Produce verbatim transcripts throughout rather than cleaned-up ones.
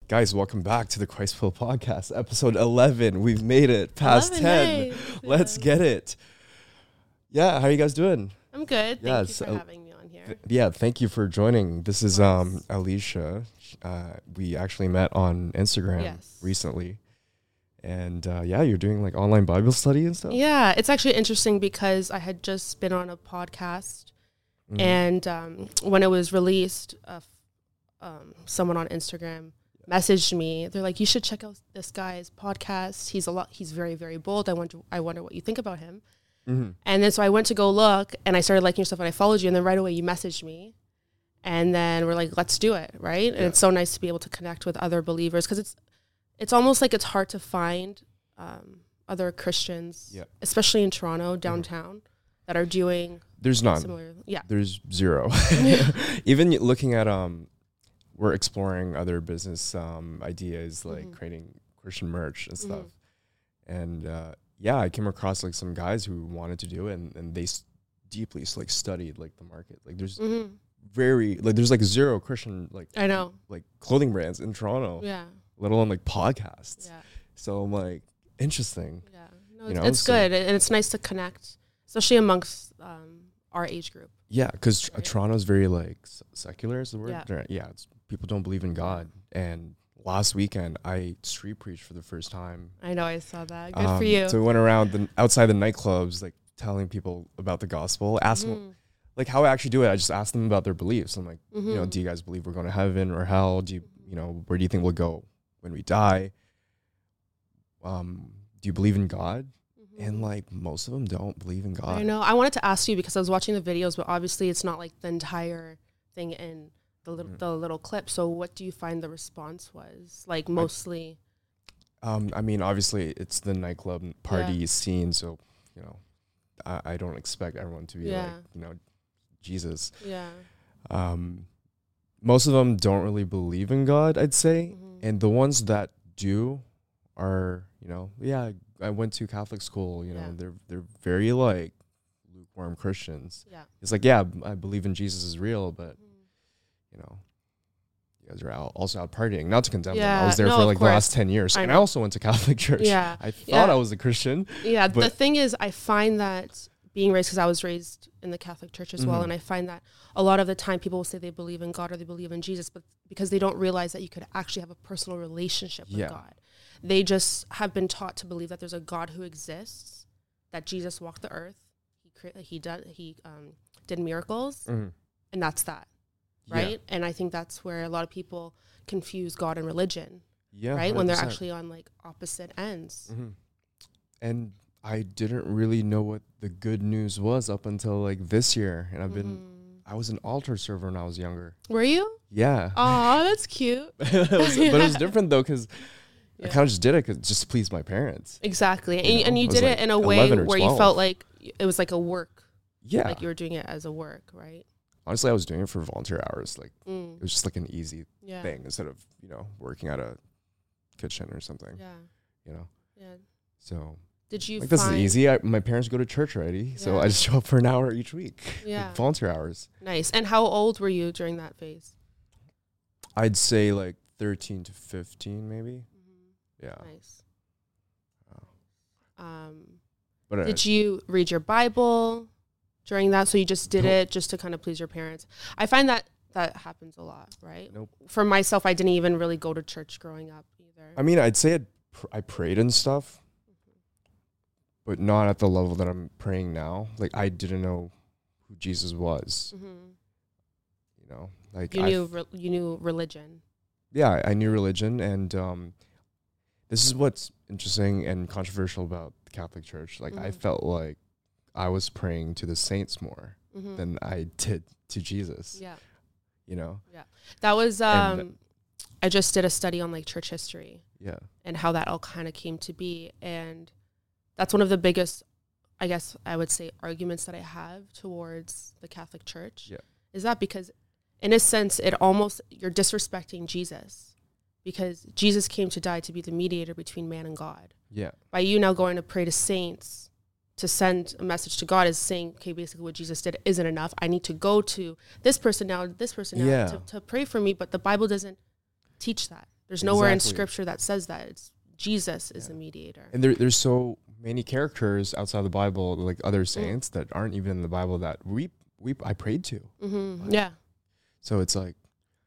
Guys, welcome back to the Christ Pill Podcast, episode eleven. We've made it past eleven, ten. hey. Let's Yeah. get it. Yeah, how are you guys doing? I'm good. Thank Yes, you for uh, having me on here. Th- yeah, thank you for joining. This is um Alicia. Uh, we actually met on Instagram Yes. recently. And uh, yeah, you're doing like online Bible study and stuff? Yeah, it's actually interesting because I had just been on a podcast, Mm. and um, when it was released, uh, f- um, someone on Instagram messaged me. They're like, "You should check out this guy's podcast. He's a lot. He's very, very bold. I wonder. I wonder what you think about him." Mhm. And then so I went to go look, and I started liking your stuff, and I followed you, and then right away you messaged me, and then we're like, "Let's do it," right? And Yeah. it's so nice to be able to connect with other believers because it's it's almost like it's hard to find um, other Christians, Yeah. especially in Toronto downtown, that are doing There's none. similar. Yeah, There's zero. Even y- looking at um, we're exploring other business um ideas like Mhm. creating Christian merch and stuff. Mhm. And uh, yeah, I came across like some guys who wanted to do it, and, and they s- deeply s- like studied like the market. Like there's hmm very like there's like zero Christian like I know. like clothing brands in Toronto, Yeah, let alone like podcasts. yeah, So I'm like, interesting. yeah. No, You it's, know, it's so- good, and it's nice to connect, especially amongst um, our age group. Yeah, because tr- Right. Toronto's very like s- secular is the word. Yeah. They're- Yeah, it's, people don't believe in God. And last weekend I street preached for the first time. I know. I saw that. Good Um, for you. So we went around the outside the nightclubs, like telling people about the gospel, asking Mhm. like how I actually do it. I just asked them about their beliefs. I'm like, you know, Mhm. do you guys believe we're going to heaven or hell? Do you, you know, where do you think we'll go when we die? Um, do you believe in God? And Mhm. like most of them don't believe in God. I know. I wanted to ask you because I was watching the videos, but obviously it's not like the entire thing in the little Mhm. the little clip. So what do you find the response was? Like mostly. Um, I mean, obviously it's the nightclub party scene, so you know, I, I don't expect everyone to be Yeah. like, you know, Jesus. Yeah. Um, most of them don't really believe in God, I'd say, Mhm. and the ones that do are, you know, yeah, I went to Catholic school. You know, Yeah. they're they're very like lukewarm Christians. Yeah. It's like, yeah, I believe in Jesus is real, but Mhm. you know, you guys are out, also out partying. Not to condemn them. Yeah, I was there no, for of like the last course. ten years, I and I know. also went to Catholic church. Yeah. I thought Yeah. I was a Christian. Yeah. the But- thing is, I find that being raised, because I was raised in the Catholic Church as well, Mhm. and I find that a lot of the time people will say they believe in God or they believe in Jesus, but because they don't realize that you could actually have a personal relationship with Yeah. God. They just have been taught to believe that there's a God who exists, that Jesus walked the earth, he cre- he did he um, did miracles, Mhm. and that's that, Yeah. right? And I think that's where a lot of people confuse God and religion, Yeah, right? When they're one hundred percent. actually on like opposite ends. Mhm. And I didn't really know what the good news was up until like this year, and I've been Mhm. I was an altar server when I was younger. Were you? Yeah. Oh, that's cute. It was- but it was different though, because I Yeah. kind of just did it 'cause just to please my parents. Exactly. And You you, and know, you I was did like it in a way eleven or where you twelve. felt like y- it was like a work. Yeah. Like you were doing it as a work, right? Honestly, I was doing it for volunteer hours. Like it Mm. was just like an easy Yeah. thing instead of, you know, working at a kitchen or something, Yeah. you know? Yeah. So Did you like this is find easy. I, my parents go to church already. So Yeah. I just show up for an hour each week. Yeah. Like volunteer hours. Nice. And how old were you during that phase? I'd say like thirteen to fifteen maybe. Yeah. Nice. Oh. Um, But uh, did you read your Bible during that? So you just did Nope. it just to kind of please your parents? I find that that happens a lot, right? Nope. For myself, I didn't even really go to church growing up either. I mean, I'd say I'd pr- I prayed and stuff, but not at the level that I'm praying now. Like I didn't know who Jesus was. hmm You know, like You I knew re- you knew religion. yeah, I knew religion, and um, this is what's interesting and controversial about the Catholic Church. Like I Mhm. felt like I was praying to the saints more hmm than I did to Jesus. Yeah. You know, That was um And- I just did a study on like church history yeah, and how that all kind of came to be, and that's one of the biggest, I guess I would say, arguments that I have towards the Catholic Church. Yeah. Is that because in a sense it almost you're disrespecting Jesus, because Jesus came to die to be the mediator between man and God. yeah, By you now going to pray to saints to send a message to God is saying, okay, basically what Jesus did isn't enough. I need to go to this person now, this person now Yeah. to, to pray for me. But the Bible doesn't teach that. There's nowhere Exactly. in scripture that says that. It's Jesus is Yeah. the mediator. And there, there's so many characters outside the Bible, like other Mm. saints that aren't even in the Bible that we we I prayed to. Mm-hmm. Yeah. So it's like,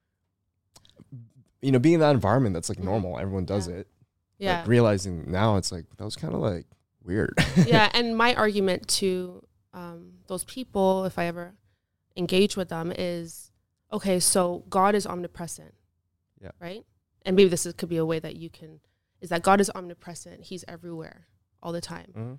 you know, being in that environment that's like Mhm. normal, everyone does Yeah. it. Yeah. But realizing now it's like that was kind of like weird. Yeah. And my argument to um, those people, if I ever engage with them, is okay, so God is omnipresent. Yeah. Right? And maybe this is, could be a way that you can, is that God is omnipresent. He's everywhere all the time. Mhm.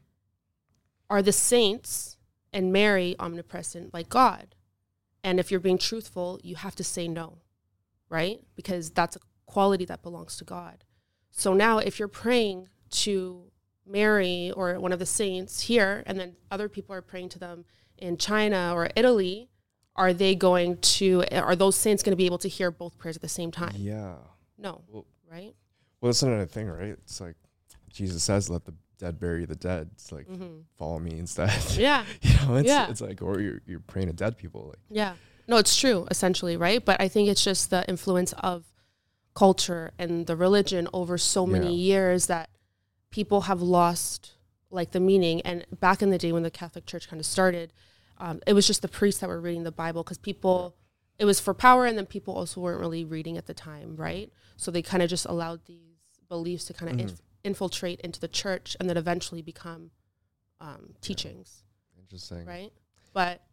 Are the saints and Mary omnipresent like God? And if you're being truthful, you have to say no, right? Because that's a quality that belongs to God. So now if you're praying to Mary or one of the saints here, and then other people are praying to them in China or Italy, are they going to, are those saints going to be able to hear both prayers at the same time? Yeah. No, Well, right? well, that's another thing, right? It's like Jesus says, "Let the dead bury the dead." It's like Mm-hmm. follow me instead. Yeah, You know, it's Yeah. it's like, or you're you're praying to dead people. Like, yeah. No, it's true, essentially, right? But I think it's just the influence of culture and the religion over so many Yeah. years that people have lost like the meaning. And back in the day when the Catholic Church kind of started, um, it was just the priests that were reading the Bible because people, it was for power, and then people also weren't really reading at the time, right? So they kind of just allowed these beliefs to kind of Mhm. inf- infiltrate into the church and then eventually become um, teachings. interesting. Right? But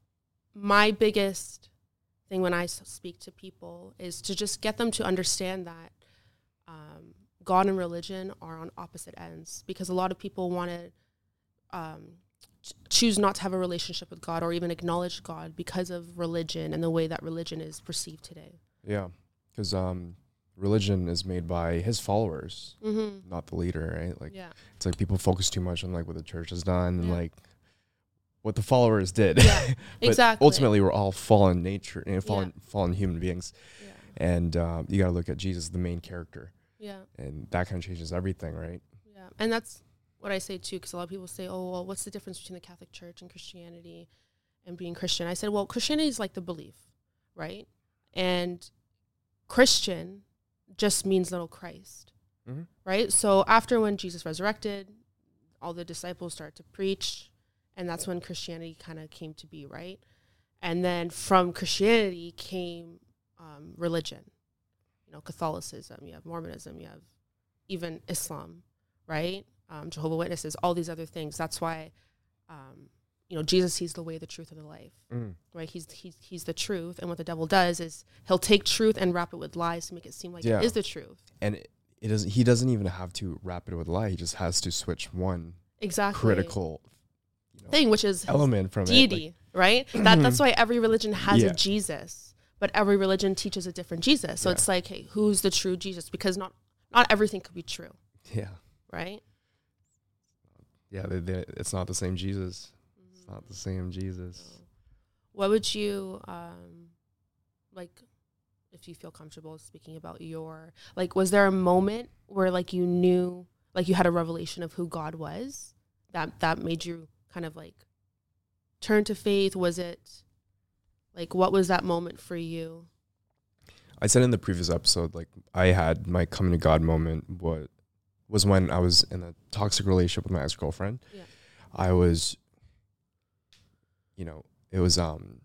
my biggest thing when I s- speak to people is to just get them to understand that um, God and religion are on opposite ends, because a lot of people want to um, ch- choose not to have a relationship with God or even acknowledge God because of religion and the way that religion is perceived today. Yeah, because um, religion is made by his followers, Mm-hmm. not the leader, right? Like, Yeah. it's like people focus too much on like what the church has done and Yeah. like what the followers did. Yeah, But exactly. ultimately, we're all fallen nature, you know, fallen Yeah. fallen human beings, Yeah. and um, you got to look at Jesus, the main character, Yeah. and that kind of changes everything, right? Yeah, and that's what I say too, because a lot of people say, "Oh, well, what's the difference between the Catholic Church and Christianity and being Christian?" I said, "Well, Christianity is like the belief, right? And Christian just means little Christ, Mm-hmm. right? So after when Jesus resurrected, all the disciples started to preach, and that's when Christianity kind of came to be, right? And then from Christianity came um, religion, you know, Catholicism, you have Mormonism, you have even Islam, right? Um, Jehovah's Witnesses, all these other things. That's why, um, you know, Jesus, he's the way, the truth, and the life, Mm. right? He's he's he's the truth, and what the devil does is he'll take truth and wrap it with lies to make it seem like Yeah. it is the truth. And it, it doesn't. He doesn't even have to wrap it with lie. He just has to switch one Exactly. critical, you know, thing, which is his element from deity, it. right? That that's why every religion has Yeah. a Jesus, but every religion teaches a different Jesus. So Yeah. it's like, hey, who's the true Jesus? Because not not everything could be true, Like, yeah, right? yeah. They, they, it's not the same Jesus. It's not the same Jesus. What would you um like, if you feel comfortable speaking about your, like, was there a moment where like you knew, like you had a revelation of who God was that that made you kind of like turn to faith? Was it like, what was that moment for you? I said in the previous episode, like I had my coming to God moment. What was when I was in a toxic relationship with my ex girlfriend. Yeah. I was, you know, it was um,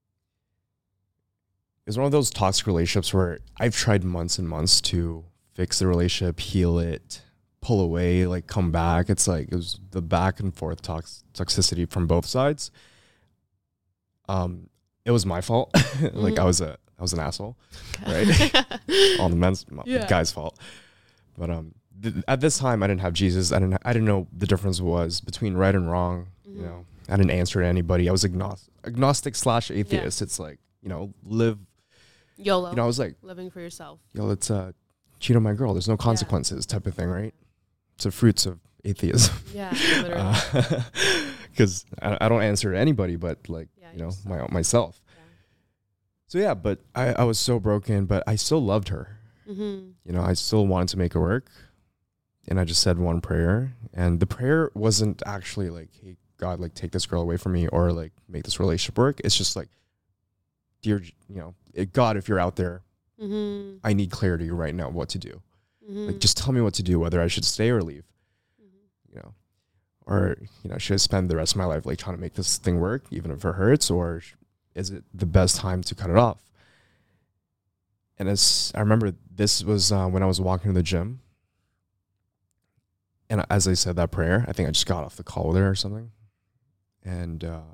it was one of those toxic relationships where I've tried months and months to fix the relationship, heal it, pull away, like come back. It's like it was the back and forth tox- toxicity from both sides. Um, it was my fault. Like Mhm. I was a I was an asshole. Right. All the men's Yeah. guy's fault. But um, th- at this time, I didn't have Jesus. I didn't. I didn't know the difference was between right and wrong. Mhm. You know, I didn't answer to anybody. I was agnos- agnostic slash atheist. It's like, you know, live. YOLO. You know, I was like, Living for yourself. yo, let's uh, cheat on my girl. There's no consequences, type of thing, right? It's the fruits of atheism. Yeah, literally. Because I, I don't answer to anybody, but like, Yeah, you know, yourself. my myself. Yeah. So yeah, but I, I was so broken, but I still loved her. Mm-hmm. You know, I still wanted to make it work. And I just said one prayer. And the prayer wasn't actually like, hey, God, like take this girl away from me or like make this relationship work. It's just like, dear, you know, eh, God, if you're out there, Mm-hmm. I need clarity right now what to do. Mm-hmm. Like, just tell me what to do, whether I should stay or leave, Mm-hmm. you know, or, you know, should I spend the rest of my life like trying to make this thing work, even if it hurts, or sh- is it the best time to cut it off? And as I remember, this was uh, when I was walking to the gym. And as I said that prayer, I think I just got off the call with her or something. And uh,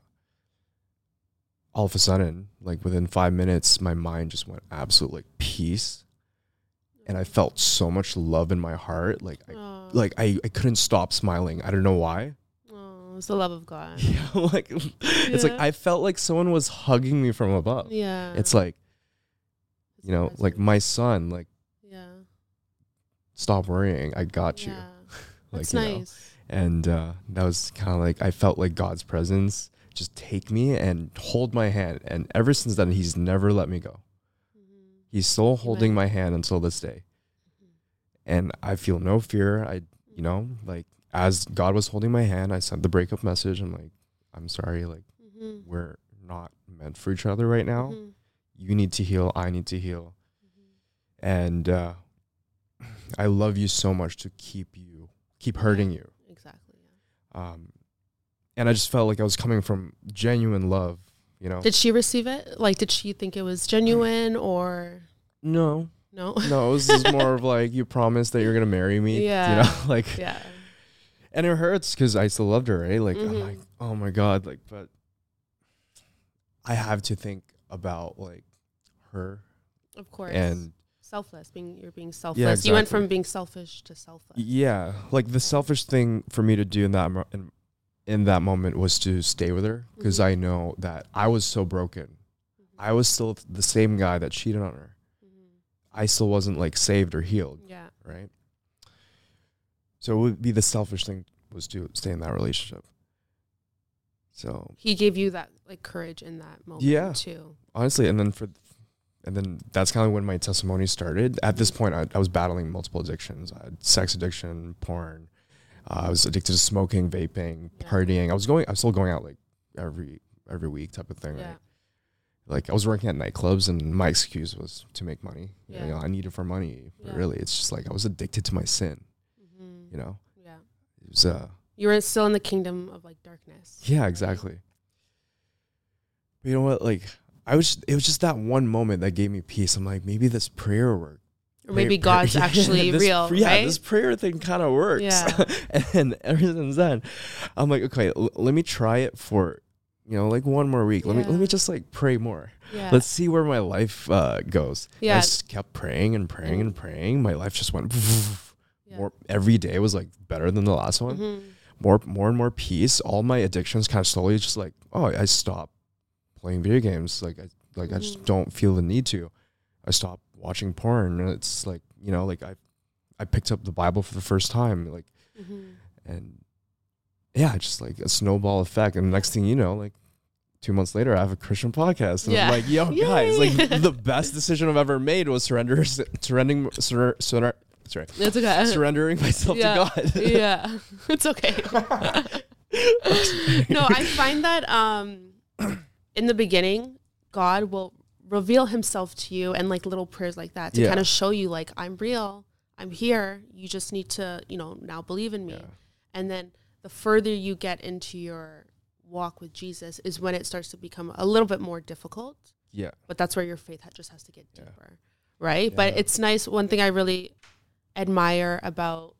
all of a sudden, like within five minutes, my mind just went absolute like peace. And I felt so much love in my heart. Like, I, Oh. like I, I couldn't stop smiling. I don't know why. Oh, it's the love of God. Yeah, like it's like Yeah. I felt like someone was hugging me from above. Yeah. It's like, you know, like my son, like, Yeah. stop worrying. I got you. Yeah. Like, That's you know. nice. And uh, that was kind of like, I felt like God's presence just take me and hold my hand. And ever since then, he's never let me go. Mm-hmm. He's still holding Amen. my hand until this day. And I feel no fear. I, you know, like as God was holding my hand, I sent the breakup message. I'm like, I'm sorry. Like, Mm-hmm. we're not meant for each other right now. Mm-hmm. You need to heal. I need to heal. Mm-hmm. And uh, I love you so much to keep you, keep hurting you. Exactly. Yeah. Um, and I just felt like I was coming from genuine love, you know? Did she receive it? Like, did she think it was genuine or No, no? no, it was just more of like, you promised that you're going to marry me. Yeah. You know, like, Yeah. and it hurts because I still loved her, right? Like, I'm Mhm. like, oh my God, like, but I have to think about like her Of course. and selfless. Being you're being selfless. You went exactly. from being selfish to selfless. yeah, like the selfish thing for me to do in that, mo- in, in that moment was to stay with her because Mhm. I know that I was so broken. I was still the same guy that cheated on her. Mhm. I still wasn't like saved or healed, Yeah. right? So it would be the selfish thing was to stay in that relationship. So He gave you that like courage in that moment Yeah. too. honestly, and then for, and then that's kind of when my testimony started. At this point, I, I was battling multiple addictions. I had sex addiction, porn. Uh, I was addicted to smoking, vaping, Yeah. partying. I was going, I was still going out like every every week type of thing. Yeah. Right? Like I was working at nightclubs, and my excuse was to make money. Yeah. You know, I needed for money. But Yeah. really, it's just like I was addicted to my sin. Mm-hmm. You know, Yeah. it was uh, You were still in the kingdom of like darkness. yeah, exactly. But you know what? Like I was, it was just that one moment that gave me peace. I'm like, maybe this prayer worked. Or maybe Pray- God's yeah, actually this- real, Yeah, right? this prayer thing kind of works. Yeah. And ever since then, I'm like, okay, l- let me try it for, you know, like one more week. Let me let me Yeah. just like pray more. Yeah. Let's see where my life uh, goes. And I Yeah. just kept praying and praying and praying. My life just went Yeah. more. Every day was like better than the last one. Mhm. More, more and more peace. All my addictions kind of slowly just like, oh, I stopped playing video games. Like I like I just Mhm. don't feel the need to. I stopped watching porn. And it's like, you know, like I I picked up the Bible for the first time. Like Mhm. and yeah, just like a snowball effect. And the next thing you know, like two months later, I have a Christian podcast. And Yeah. I'm like, yo, Yay. guys, like the best decision I've ever made was surrender, surrendering, sur, sur, sorry, It's okay. surrendering myself Yeah. to God. Yeah. It's okay. No, I find that um in the beginning, God will reveal himself to you and like little prayers like that to Yeah. kind of show you like I'm real. I'm here. You just need to, you know, now believe in me. Yeah. And then the further you get into your walk with Jesus is when it starts to become a little bit more difficult. Yeah. But that's where your faith ha- just has to get Yeah. deeper. Right? But Yeah. it's nice. One thing I really admire about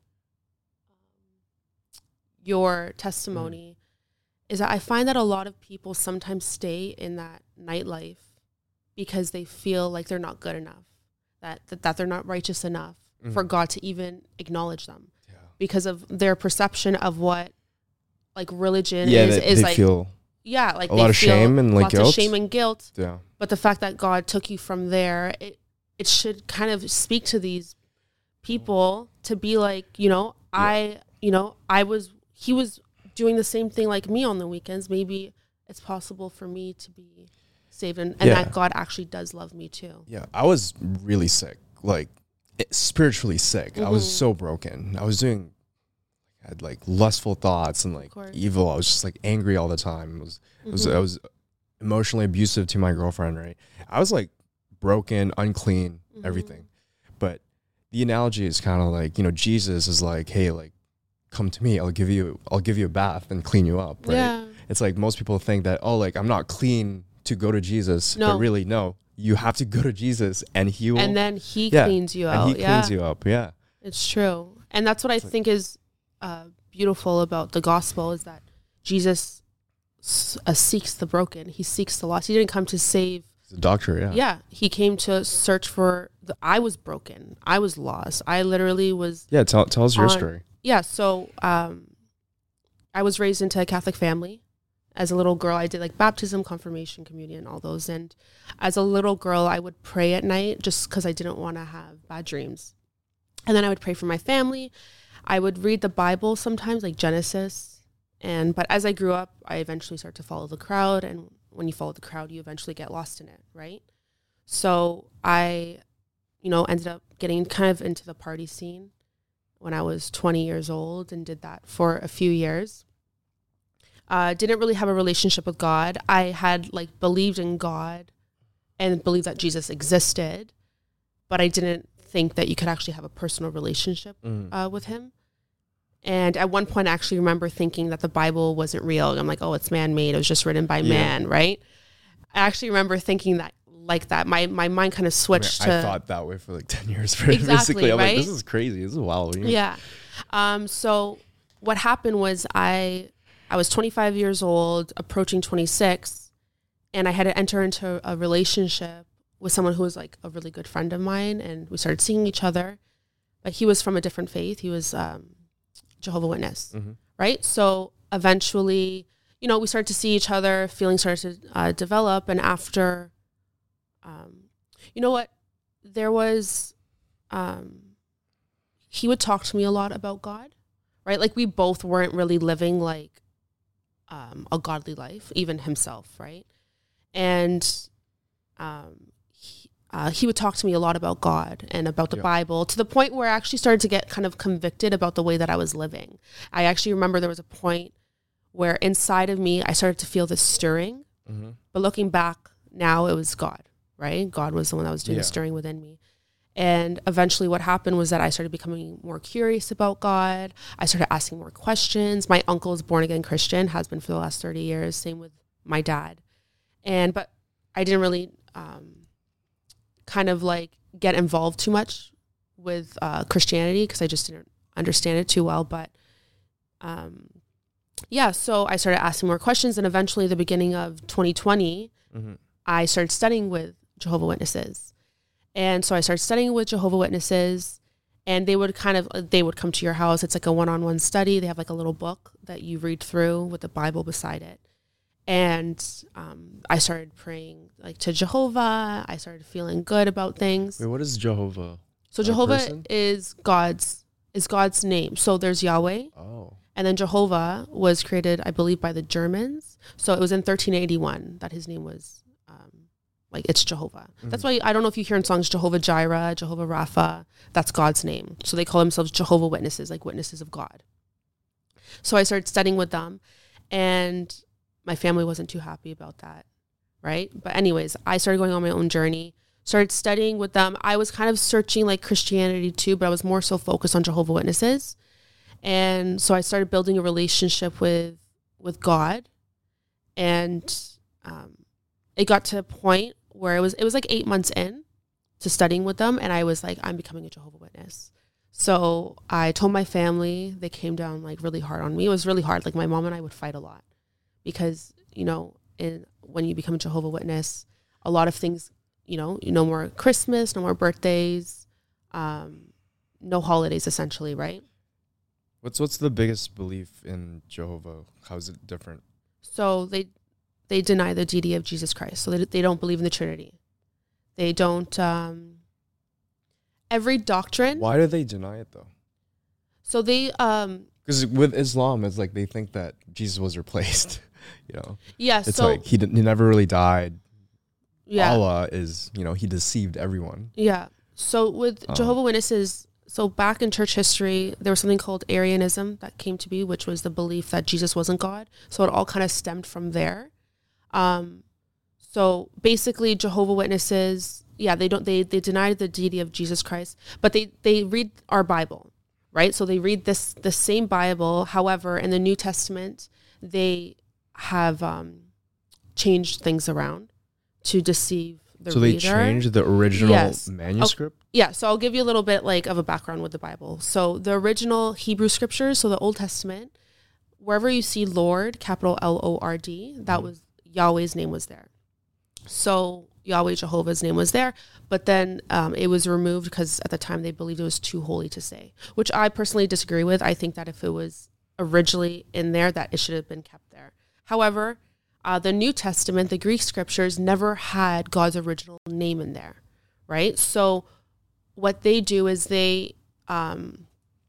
um, your testimony is that I find that a lot of people sometimes stay in that nightlife because they feel like they're not good enough, that that, that they're not righteous enough for Mhm. God to even acknowledge them Yeah. because of their perception of what like religion Yeah, is they, is they like feel yeah like a they lot of feel shame and, like, lots of guilt. shame and guilt. yeah. But the fact that God took you from there, it it should kind of speak to these people to be like, you know, I, you know, I was, he was doing the same thing like me on the weekends. Maybe it's possible for me to be saved and, and Yeah. that God actually does love me too. Yeah. I was really sick, like it, spiritually sick. I was Mhm. so broken. I was doing, I had like lustful thoughts and like course. evil. I was just like angry all the time. It was, it was, Mhm. I was emotionally abusive to my girlfriend, right? I was like broken, unclean, Mhm. everything. But the analogy is kind of like, you know, Jesus is like, hey, like, come to me. I'll give you, I'll give you a bath and clean you up. Right. Yeah. It's like most people think that, oh, like I'm not clean to go to Jesus, No. but really, no, you have to go to Jesus and he will. And then he yeah, cleans you and out. he yeah. cleans you up. Yeah. It's true. And that's what I think is uh, beautiful about the gospel is that Jesus s- uh, seeks the broken. He seeks the lost. He didn't come to save. He's a doctor. Yeah. Yeah. He came to search for the, I was broken. I was lost. I literally was. Yeah. Tell, tell us your on, story. Yeah. So um, I was raised into a Catholic family. As a little girl, I did like baptism, confirmation, communion, all those. And as a little girl, I would pray at night just because I didn't want to have bad dreams. And then I would pray for my family. I would read the Bible sometimes, like Genesis. And but as I grew up, I eventually started to follow the crowd. And when you follow the crowd, you eventually get lost in it, right? So I, you know, ended up getting kind of into the party scene when I was twenty years old and did that for a few years. Uh, didn't really have a relationship with God. I had like believed in God and believed that Jesus existed, but I didn't think that you could actually have a personal relationship Mm. uh, with him. And at one point, I actually remember thinking that the Bible wasn't real. I'm like, oh, it's man-made. It was just written by Yeah. man, right? I actually remember thinking that like that. My my mind kind of switched I, mean, to... I thought that way for like ten years. Basically, Exactly, I'm right? like, this is crazy. This is wild. You know? Yeah. Um, so what happened was I I was twenty-five years old, approaching twenty-six, and I had to enter into a relationship with someone who was like a really good friend of mine, and we started seeing each other. But he was from a different faith. He was um, Jehovah's Witness, Mm-hmm. right? So eventually, you know, we started to see each other, feelings started to uh, develop, and after, um, you know what, there was, um, he would talk to me a lot about God, right? Like we both weren't really living like um, a godly life, even himself, right? And um, he, uh, he would talk to me a lot about God and about the Yeah. Bible, to the point where I actually started to get kind of convicted about the way that I was living. I actually remember there was a point where inside of me, I started to feel this stirring. Mm-hmm. But looking back now, it was God, right? God was the one that was doing Yeah. the stirring within me. And eventually what happened was that I started becoming more curious about God. I started asking more questions. My uncle is born again Christian, has been for the last thirty years. Same with my dad. And, but I didn't really um, kind of like get involved too much with uh, Christianity because I just didn't understand it too well. But um, yeah, so I started asking more questions. And eventually the beginning of twenty twenty, Mm-hmm. I started studying with Jehovah's Witnesses. And so I started studying with Jehovah's Witnesses, and they would kind of, they would come to your house. It's like a one-on-one study. They have like a little book that you read through with the Bible beside it. And um, I started praying like to Jehovah. I started feeling good about things. Wait, what is Jehovah? So a Jehovah person? is God's, is God's name. So there's Yahweh. Oh. And then Jehovah was created, I believe, by the Germans. So it was in thirteen eighty-one that his name was, um, like, it's Jehovah. Mm-hmm. That's why I don't know if you hear in songs Jehovah Jireh, Jehovah Rapha. That's God's name. So they call themselves Jehovah's Witnesses, like witnesses of God. So I started studying with them, and my family wasn't too happy about that, right? But anyways, I started going on my own journey, started studying with them. I was kind of searching like Christianity too, but I was more so focused on Jehovah's Witnesses. And so I started building a relationship with with God, and um, it got to a point where it was it was like eight months in to studying with them, and I was like, I'm becoming a Jehovah's Witness. So I told my family. They came down like really hard on me. It was really hard. Like my mom and I would fight a lot because, you know, in when you become a Jehovah's Witness, a lot of things, you know, no more Christmas, no more birthdays, um, no holidays, essentially, right? What's what's the biggest belief in Jehovah? How is it different? So they they deny the deity of Jesus Christ. So they they don't believe in the Trinity. They don't. Um, every doctrine. Why do they deny it though? So they. Um, Because with Islam, it's like they think that Jesus was replaced. You know, yeah. it's so like he didn't, he never really died. yeah. Allah is, you know, he deceived everyone. Yeah. So with Um, Jehovah's Witnesses, so back in church history, there was something called Arianism that came to be, which was the belief that Jesus wasn't God. So it all kind of stemmed from there. Um, so basically, Jehovah's Witnesses, yeah, they don't, they, they deny the deity of Jesus Christ, but they, they read our Bible, right? So they read this, the same Bible. However, in the New Testament, they have um, changed things around to deceive the so reader. they changed the original Yes. manuscript? Oh, yeah, so I'll give you a little bit like of a background with the Bible. So the original Hebrew scriptures, so the Old Testament, wherever you see Lord, capital L O R D, that mm-hmm. was Yahweh's name was there. So Yahweh, Jehovah's name was there, but then um, it was removed because at the time they believed it was too holy to say, which I personally disagree with. I think that if it was originally in there, that it should have been kept there. However, uh, the New Testament, the Greek scriptures never had God's original name in there, right? So what they do is they um,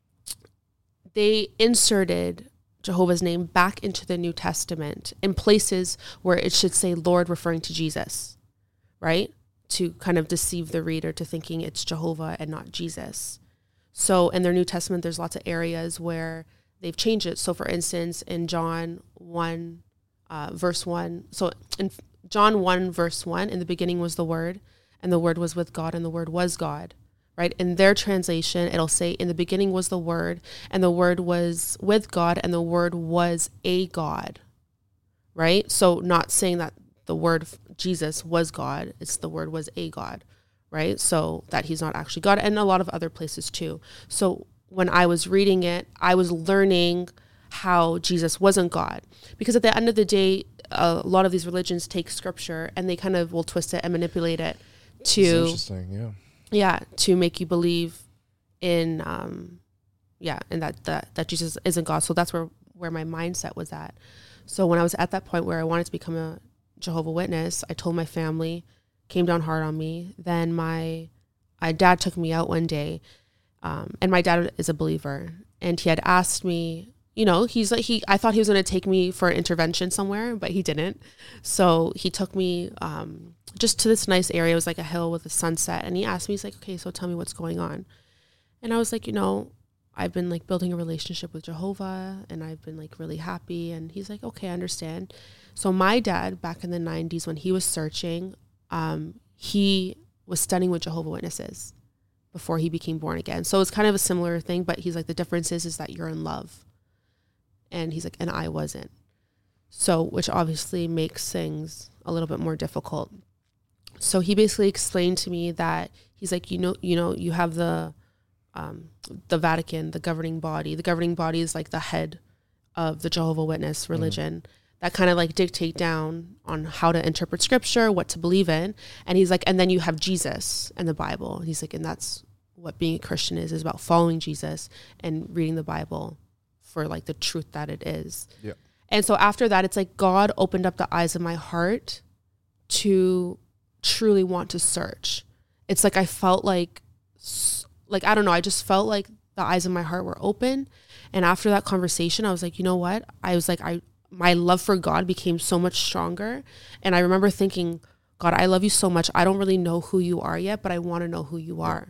they inserted Jehovah's name back into the New Testament in places where it should say Lord, referring to Jesus, right? To kind of deceive the reader to thinking it's Jehovah and not Jesus. So in their New Testament, there's lots of areas where they've changed it. So for instance, in John one, uh, verse one, so in John one, verse one, in the beginning was the Word, and the Word was with God, and the Word was God. Right? In their translation, it'll say, in the beginning was the Word, and the Word was with God, and the Word was a God. Right? So not saying that the Word, Jesus, was God. It's the Word was a God. Right? So that he's not actually God, and a lot of other places too. So when I was reading it, I was learning how Jesus wasn't God. Because at the end of the day, a lot of these religions take scripture, and they kind of will twist it and manipulate it to... That's interesting, yeah. Yeah, to make you believe in, um, yeah, and that, that that Jesus isn't God. So that's where, where my mindset was at. So when I was at that point where I wanted to become a Jehovah's Witness, I told my family, came down hard on me. Then my, my dad took me out one day, um, and my dad is a believer, and he had asked me, you know, he's like, he, I thought he was going to take me for an intervention somewhere, but he didn't. So he took me, um, just to this nice area. It was like a hill with a sunset. And he asked me, he's like, okay, so tell me what's going on. And I was like, you know, I've been like building a relationship with Jehovah, and I've been like really happy. And he's like, okay, I understand. So my dad, back in the nineties, when he was searching, um, he was studying with Jehovah's Witnesses before he became born again. So it's kind of a similar thing, but he's like, the difference is, is that you're in love. And he's like, and I wasn't. So, which obviously makes things a little bit more difficult. So he basically explained to me that he's like, you know, you know, you have the, um, the Vatican, the governing body. The governing body is like the head of the Jehovah's Witness religion, mm. that kind of like dictate down on how to interpret scripture, what to believe in. And he's like, and then you have Jesus and the Bible. And he's like, and that's what being a Christian is, is about following Jesus and reading the Bible for like the truth that it is. Yeah. And so after that, it's like God opened up the eyes of my heart to truly want to search. It's like I felt like, like, I don't know, I just felt like the eyes of my heart were open. And after that conversation, I was like, you know what? I was like, I, my love for God became so much stronger. And I remember thinking, God, I love you so much. I don't really know who you are yet, but I want to know who you are.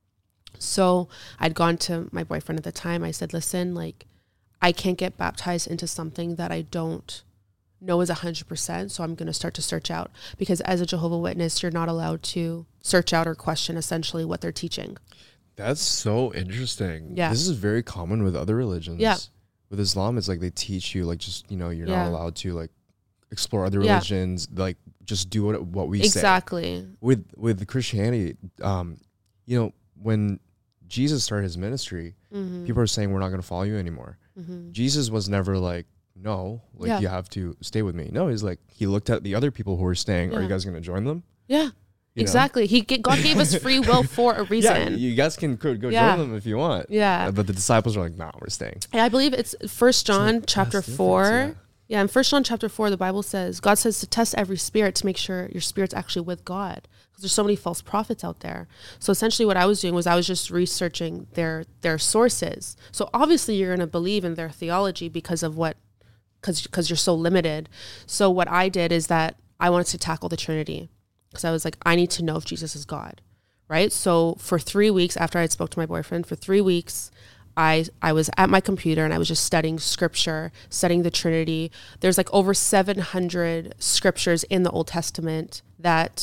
So I'd gone to my boyfriend at the time. I said, listen, like, I can't get baptized into something that I don't know is one hundred percent. So I'm going to start to search out, because as a Jehovah's Witness, you're not allowed to search out or question essentially what they're teaching. That's so interesting. Yeah. This is very common with other religions. Yeah. With Islam, it's like they teach you, like, just, you know, you're yeah. not allowed to like explore other yeah. religions. Like, just do what what we exactly. say. Exactly. With with Christianity, um, you know, when Jesus started his ministry, mm-hmm. people are saying, we're not going to follow you anymore. Mm-hmm. Jesus was never like, no, like yeah. you have to stay with me. No, he's like, he looked at the other people who were staying. Yeah. Are you guys going to join them? Yeah, you exactly. Know? He God gave us free will for a reason. Yeah, you guys can go, go yeah. join them if you want. Yeah. But the disciples are like, nah, we're staying. And I believe it's First John like, chapter four. Yeah. yeah, in First John chapter four, the Bible says, God says to test every spirit to make sure your spirit's actually with God. Because there's so many false prophets out there. So essentially what I was doing was I was just researching their their sources. So obviously you're going to believe in their theology because of what, because because you're so limited. So what I did is that I wanted to tackle the Trinity, because I was like, I need to know if Jesus is God, right? So for three weeks after I had spoke to my boyfriend, for three weeks, I I was at my computer and I was just studying scripture, studying the Trinity. There's like over seven hundred scriptures in the Old Testament that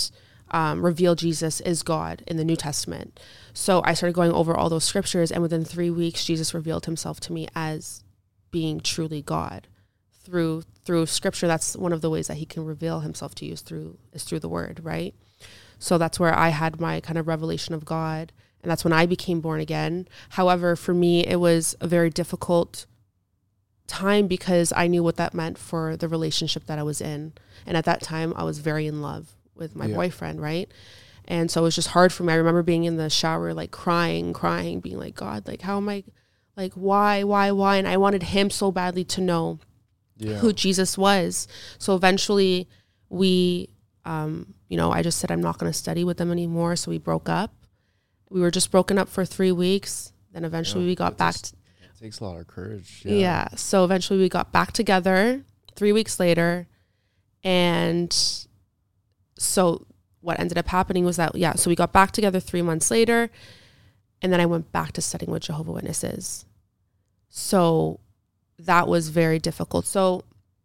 um, reveal Jesus is God in the New Testament. So I started going over all those scriptures, and within three weeks, Jesus revealed himself to me as being truly God through through scripture. That's one of the ways that he can reveal himself to you is through is through the word, right? So that's where I had my kind of revelation of God, and that's when I became born again. However, for me, it was a very difficult time because I knew what that meant for the relationship that I was in. And at that time, I was very in love with my yeah. boyfriend, right? And so it was just hard for me. I remember being in the shower, like crying, crying, being like, God, like, how am I, like, why, why, why? And I wanted him so badly to know yeah. who Jesus was. So eventually we, um, you know, I just said, I'm not going to study with them anymore. So we broke up. We were just broken up for three weeks. Then eventually yeah, we got back. Takes, it takes a lot of courage. Yeah. yeah. So eventually we got back together three weeks later. And so what ended up happening was that, yeah, so we got back together three months later, and then I went back to studying with Jehovah's Witnesses. So that was very difficult. So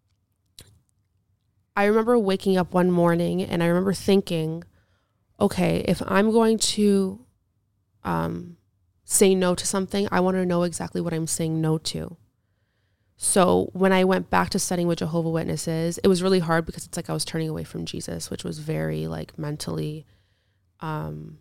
I remember waking up one morning and I remember thinking, okay, if I'm going to um, say no to something, I want to know exactly what I'm saying no to. So when I went back to studying with Jehovah's Witnesses, it was really hard because it's like I was turning away from Jesus, which was very like mentally, um,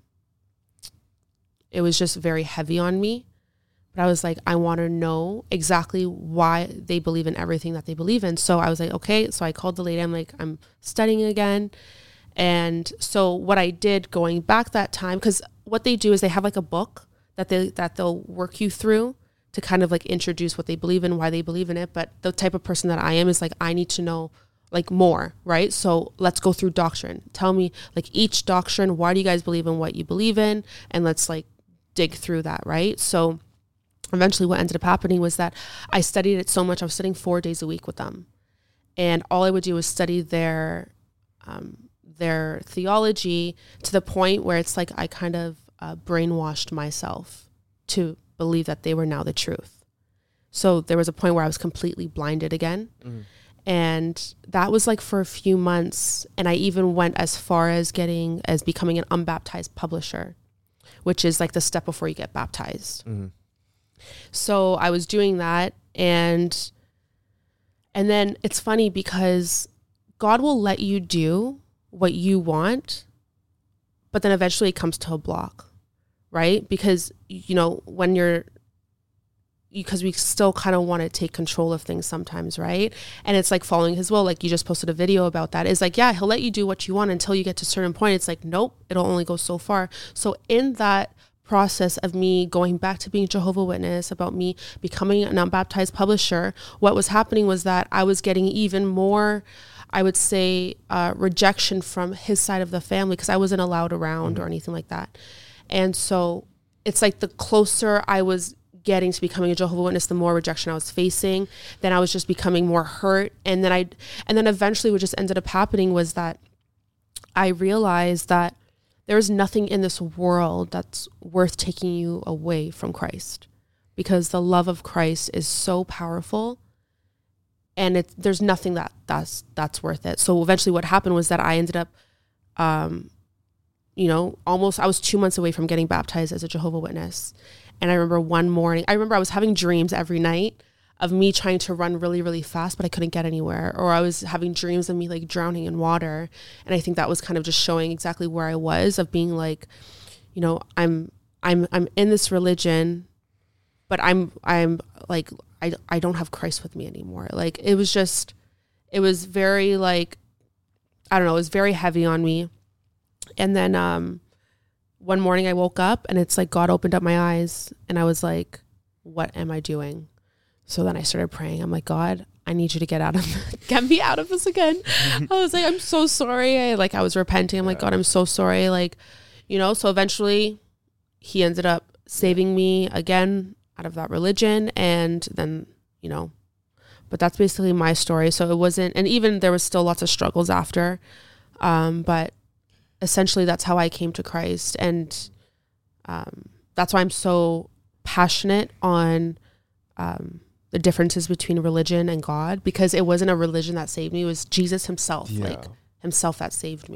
it was just very heavy on me. But I was like, I want to know exactly why they believe in everything that they believe in. So I was like, okay. So I called the lady. I'm like, I'm studying again. And so what I did going back that time, because what they do is they have like a book that they that they'll work you through to kind of like introduce what they believe in, why they believe in it. But the type of person that I am is like, I need to know like more, right? So let's go through doctrine. Tell me like each doctrine, why do you guys believe in what you believe in? And let's like dig through that, right? So eventually what ended up happening was that I studied it so much. I was studying four days a week with them. And all I would do was study their, um, their theology to the point where it's like I kind of uh, brainwashed myself to believe that they were now the truth. So there was a point where I was completely blinded again. Mm. And that was like for a few months. And I even went as far as getting, as becoming an unbaptized publisher, which is like the step before you get baptized. Mm-hmm. So I was doing that. And, and then it's funny because God will let you do what you want, but then eventually it comes to a block. Right? Because, you know, when you're, because we still kind of want to take control of things sometimes, right? And it's like following his will. Like you just posted a video about that. It's like, yeah, he'll let you do what you want until you get to a certain point. It's like, nope, it'll only go so far. So in that process of me going back to being Jehovah's Witness, about me becoming an unbaptized publisher, what was happening was that I was getting even more, I would say, uh, rejection from his side of the family because I wasn't allowed around mm-hmm. or anything like that. And so it's like the closer I was getting to becoming a Jehovah's Witness, the more rejection I was facing. Then I was just becoming more hurt. And then I, and then eventually what just ended up happening was that I realized that there's nothing in this world that's worth taking you away from Christ, because the love of Christ is so powerful, and it, there's nothing that that's, that's worth it. So eventually what happened was that I ended up, um, you know, almost, I was two months away from getting baptized as a Jehovah's Witness. And I remember one morning, I remember I was having dreams every night of me trying to run really, really fast, but I couldn't get anywhere. Or I was having dreams of me like drowning in water. And I think that was kind of just showing exactly where I was, of being like, you know, I'm, I'm, I'm in this religion, but I'm, I'm like, I, I don't have Christ with me anymore. Like, it was just, it was very like, I don't know, it was very heavy on me. And then um, one morning I woke up and it's like God opened up my eyes and I was like, what am I doing? So then I started praying. I'm like, God, I need you to get out of get me out of this again. I was like, I'm so sorry. I like I was repenting. I'm yeah. like, God, I'm so sorry. Like, you know, so eventually he ended up saving me again out of that religion. And then, you know, but that's basically my story. So it wasn't, and even there was still lots of struggles after. Um, but essentially that's how I came to Christ. And um, that's why I'm so passionate on um, the differences between religion and God, because it wasn't a religion that saved me. It was Jesus himself, yeah. like himself that saved me.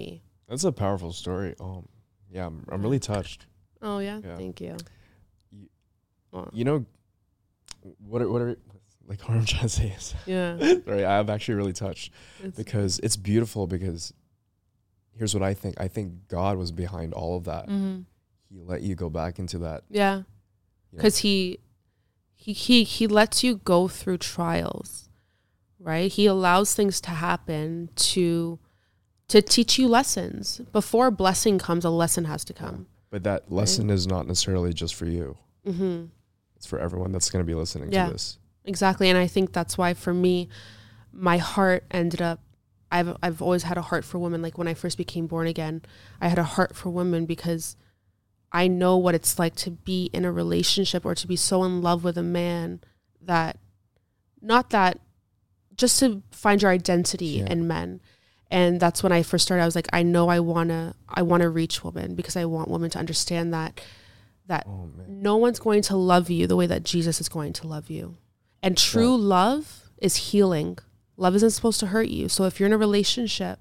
That's a powerful story. Um, yeah, I'm, I'm really touched. Oh yeah, Yeah. thank you. You, Well, you know, what are, what are, like what I'm trying to say is, yeah, sorry, I'm actually really touched it's, because it's beautiful because here's what I think. I think God was behind all of that. mm-hmm. He let you go back into that. yeah, You know, because he, he, he, he lets you go through trials, right? He allows things to happen to, to teach you lessons. Before blessing comes, a lesson has to come. but that lesson is not necessarily just for you. Mm-hmm. It's for everyone that's going to be listening Yeah. to this. Exactly. And I think that's why for me, my heart ended up, I've, I've always had a heart for women. Like when I first became born again, I had a heart for women because I know what it's like to be in a relationship or to be so in love with a man that, not that, just to find your identity Yeah. in men. And that's when I first started. I was like, I know I want to, I want to reach women because I want women to understand that, that Oh, man. no one's going to love you the way that Jesus is going to love you. And true Yeah. love is healing. Love isn't supposed to hurt you. So if you're in a relationship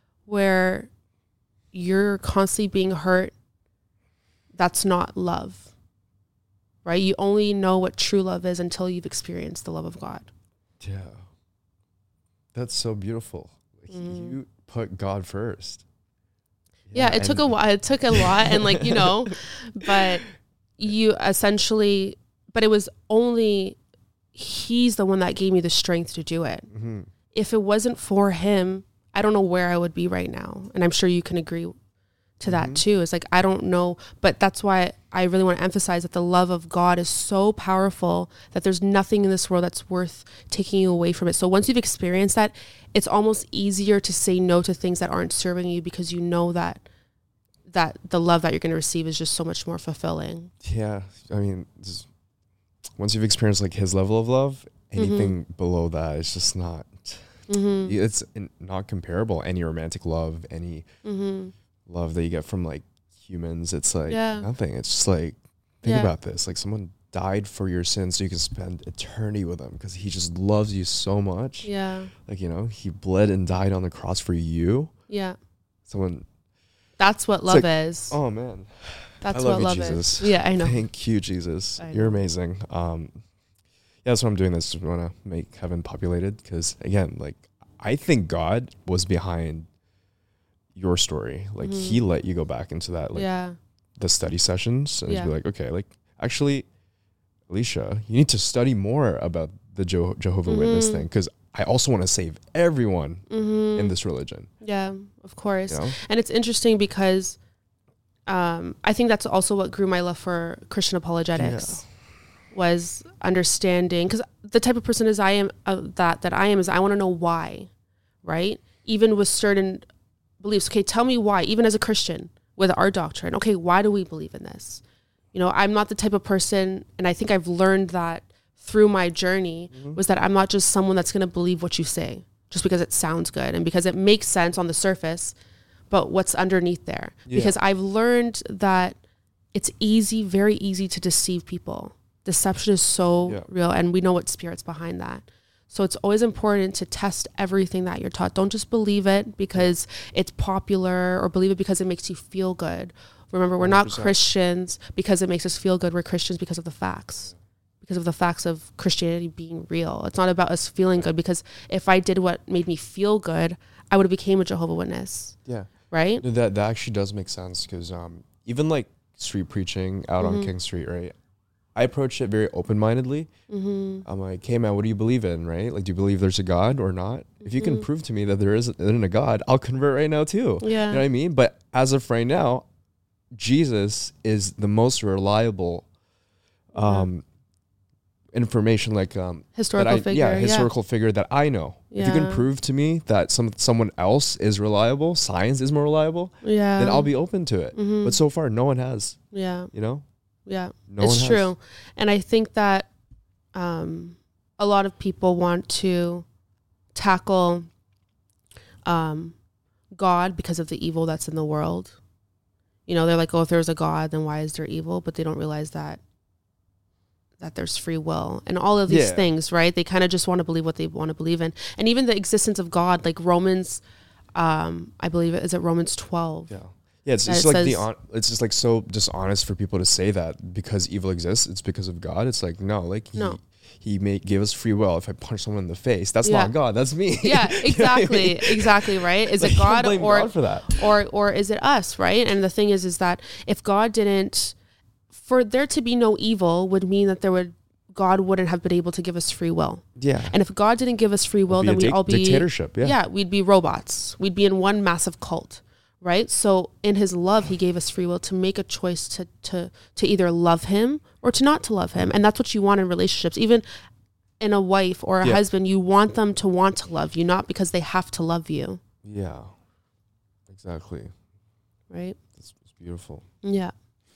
where you're constantly being hurt, that's not love, right? You only know what true love is until you've experienced the love of God. Yeah. That's so beautiful. Mhm. You put God first. Yeah, it took a while. It took a lot, and like you know, but you essentially, but it was only he's the one that gave me the strength to do it. Mm-hmm. If it wasn't for him, I don't know where I would be right now, and I'm sure you can agree to that Mhm. too. It's like I don't know, but that's why I really want to emphasize that the love of God is so powerful that there's nothing in this world that's worth taking you away from it. So once you've experienced that, it's almost easier to say no to things that aren't serving you because you know that that the love that you're going to receive is just so much more fulfilling. Yeah. I mean, just, once you've experienced like his level of love, anything Mm-hmm. below that is just not, Mm-hmm. it's in- not comparable. Any romantic love, any Mm-hmm. love that you get from like humans, it's like Yeah. nothing. It's just like, think Yeah. about this. Like someone died for your sins so you can spend eternity with him because he just loves you so much. Yeah. Like, you know, he bled and died on the cross for you. Yeah. Someone, That's what It's love like, is. oh man. That's I love what you, love Jesus. is. Yeah, I know. Thank you, Jesus. I You're know. amazing. Um, yeah, that's why I'm doing this. I want to make heaven populated because, again, like, I think God was behind your story. Like, Mhm. he let you go back into that, like, yeah. the study sessions and Yeah. just be like, okay, like, actually, Alicia, you need to study more about the Jo- Jehovah Witness Mhm. thing because I also want to save everyone Mm-hmm. in this religion. Yeah, of course. You know? And it's interesting because um, I think that's also what grew my love for Christian apologetics was understanding, because the type of person as I am, uh, that that I am, is I want to know why, right? Even with certain beliefs. Okay, tell me why. Even as a Christian with our doctrine, okay, why do we believe in this? You know, I'm not the type of person, and I think I've learned that through my journey, Mhm. was that I'm not just someone that's going to believe what you say just because it sounds good and because it makes sense on the surface, but what's underneath there. Yeah. Because I've learned that it's easy, very easy to deceive people. Deception is so Yeah. real, and we know what spirit's behind that. So it's always important to test everything that you're taught. Don't just believe it because it's popular or believe it because it makes you feel good. Remember, we're one hundred not percent. Christians because it makes us feel good. We're Christians because of the facts, because of the facts of Christianity being real. It's not about us feeling good, because if I did what made me feel good, I would have became a Jehovah Witness, Yeah. right? No, That that actually does make sense because um, even like street preaching out on Mhm. King Street, right? I approach it very open mindedly. Mm-hmm. I'm like, hey man, what do you believe in, right? Like, do you believe there's a God or not? If you can Mhm. prove to me that there isn't, isn't a God, I'll convert right now too. Yeah. You know what I mean? But as of right now, Jesus is the most reliable um, information, like um, Historical that I, figure. yeah, Yeah. historical figure that I know. If you can Yeah. prove to me that some someone else is reliable, science is more reliable, Yeah. then I'll be open to it. Mhm. But so far, no one has. Yeah. You know, Yeah. no It's one has. true. And I think that um, a lot of people want to tackle um, God because of the evil that's in the world. You know, they're like, oh, if there's a God, then why is there evil? But they don't realize that that there's free will and all of these Yeah. things, right? They kind of just want to believe what they want to believe in. And even the existence of God, like Romans um, I believe it is at Romans twelve. Yeah. Yeah, it's That just it like says- the on, it's just like so dishonest for people to say that because evil exists, it's because of God. It's like no, like he, No. he may give us free will. If I punch someone in the face, that's Yeah. not God, that's me. Yeah, You know what I exactly, mean? exactly, right? Is Like, it you can't God blame or God for that? or or is it us, right? And the thing is, is that if God didn't, for there to be no evil would mean that there would God wouldn't have been able to give us free will. Yeah. And if God didn't give us free will, Be then a we'd dic- all be dictatorship. Yeah. yeah, we'd be robots. We'd be in one massive cult, right? So in his love, he gave us free will to make a choice to to to either love him or to not to love him. And that's what you want in relationships. Even in a wife or a Yeah. husband, you want them to want to love you, not because they have to love you, Yeah. Exactly. right? It's, it's beautiful. Yeah.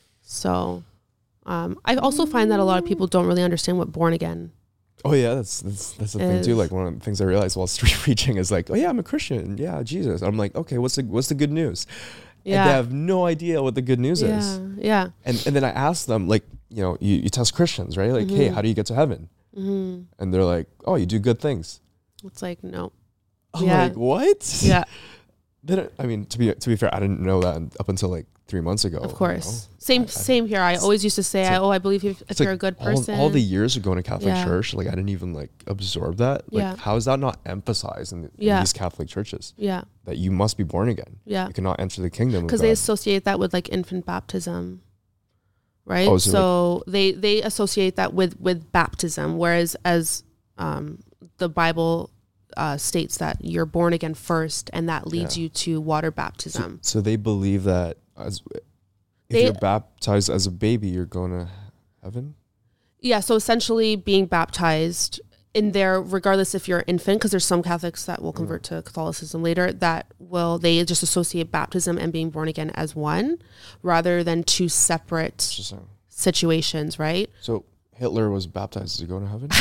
So um, I also find that a lot of people don't really understand what born again. Oh yeah, that's that's that's the thing too. Is- Like one of the things I realized while street preaching is like, oh yeah, I'm a Christian. Yeah, Jesus. I'm like, okay, what's the what's the good news? And Yeah. they have no idea what the good news Yeah. is. Yeah. And and then I ask them, like, you know, you, you test Christians, right? Like, hey, Mhm. how do you get to heaven? hmm And they're like, oh, you do good things. It's like, no. I'm Yeah. like, what? Yeah. Then I mean, to be to be fair, I didn't know that up until like three months ago. Of you course. know? Same I- I- same here. I always used to say, it's I, like- oh, I believe if, if It's you're like a good all, person. all the years of going to Catholic Yeah. church, like I didn't even like absorb that. Like, Yeah. how is that not emphasized in, the, in Yeah. these Catholic churches? Yeah. That you must be born again. Yeah. You cannot enter the kingdom. Because of they God. associate that with like infant baptism. Right. Oh, so so they, they associate that with, with baptism. Whereas as um, the Bible uh, states that you're born again first, and that leads Yeah. you to water So, baptism. so they believe that as if They- you're baptized as a baby, you're going to heaven. Yeah, so essentially being baptized in there, regardless if you're an infant, because there's some Catholics that will convert to Catholicism later, that will, they just associate baptism and being born again as one, rather than two separate Interesting. situations, right? So Hitler was baptized to go to heaven.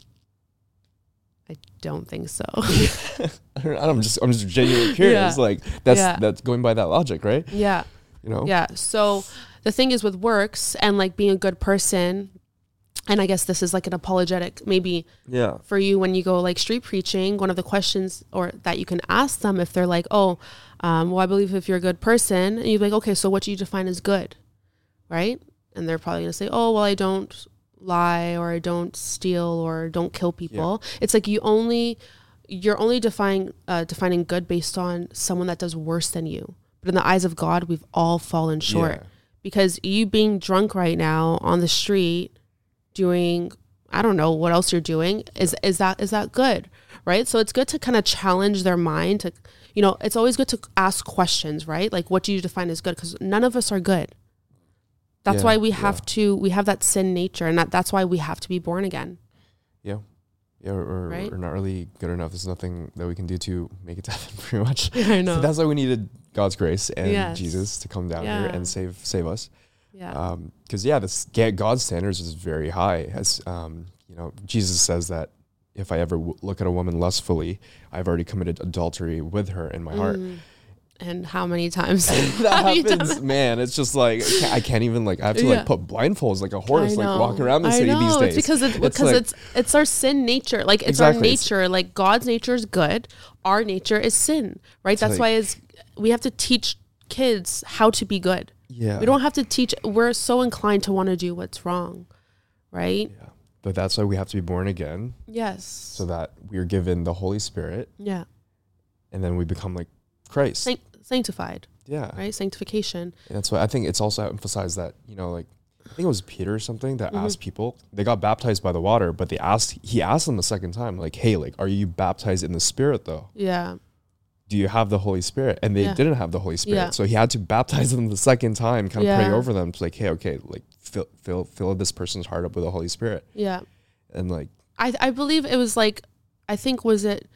I don't think so. I don't- I'm just I'm just genuinely curious. Yeah. Like that's Yeah. that's going by that logic, right? yeah, You know. yeah. So the thing is with works and like being a good person, and I guess this is like an apologetic, maybe Yeah. for you when you go like street preaching, one of the questions or that you can ask them if they're like, oh, um, well, I believe if you're a good person, and you're like, okay, so what do you define as good, right? And they're probably gonna say, oh, well, I don't lie or I don't steal or don't kill people. It's like you only you're only defining uh, defining good based on someone that does worse than you. But in the eyes of God, we've all fallen short. Yeah. Because you being drunk right now on the street, doing I don't know what else you're doing, is is that is that good, right? So it's good to kind of challenge their mind. To, you know, it's always good to ask questions, right? Like, what do you define as good? Because none of us are good. That's Yeah, why we yeah. have to. We have that sin nature, and that, that's why we have to be born again. Yeah. Yeah, or, Right? or not really good enough. There's nothing that we can do to make it to heaven, pretty much. I know. So that's why we needed God's grace and Yes. Jesus to come down Yeah. here and save save us. Yeah. Because yeah, this God's standards is very high. As um, you know, Jesus says that if I ever w- look at a woman lustfully, I've already committed adultery with her in my heart. Mm. And how many times that have you done happens, that? man. It's just like I can't, I can't even like I have to Yeah. like put blindfolds like a horse, I like know. walking around the I city know. these days. It's because it's, because like- it's it's our sin nature. Like it's our Exactly. It's- nature. Like God's nature is good. Our nature is sin. Right. That's like- why it's we have to teach kids how to be good. yeah, We don't have to teach. We're so inclined to want to do what's wrong. Right. yeah. But that's why we have to be born again, Yes. so that we are given the Holy Spirit, Yeah. and then we become like Christ. Sanct- sanctified. yeah, Right. Sanctification. And that's why I think it's also emphasized that, you know, like I think it was Peter or something that Mhm. asked people, they got baptized by the water, but they asked, he asked them the second time, like, hey, like, are you baptized in the Spirit though? Yeah. Do you have the Holy Spirit? And they Yeah. didn't have the Holy Spirit. Yeah. So he had to baptize them the second time, kind of Yeah. pray over them. It's like, hey, okay, like fill, fill, fill this person's heart up with the Holy Spirit. Yeah. And like, I, I believe it was like, I think, was it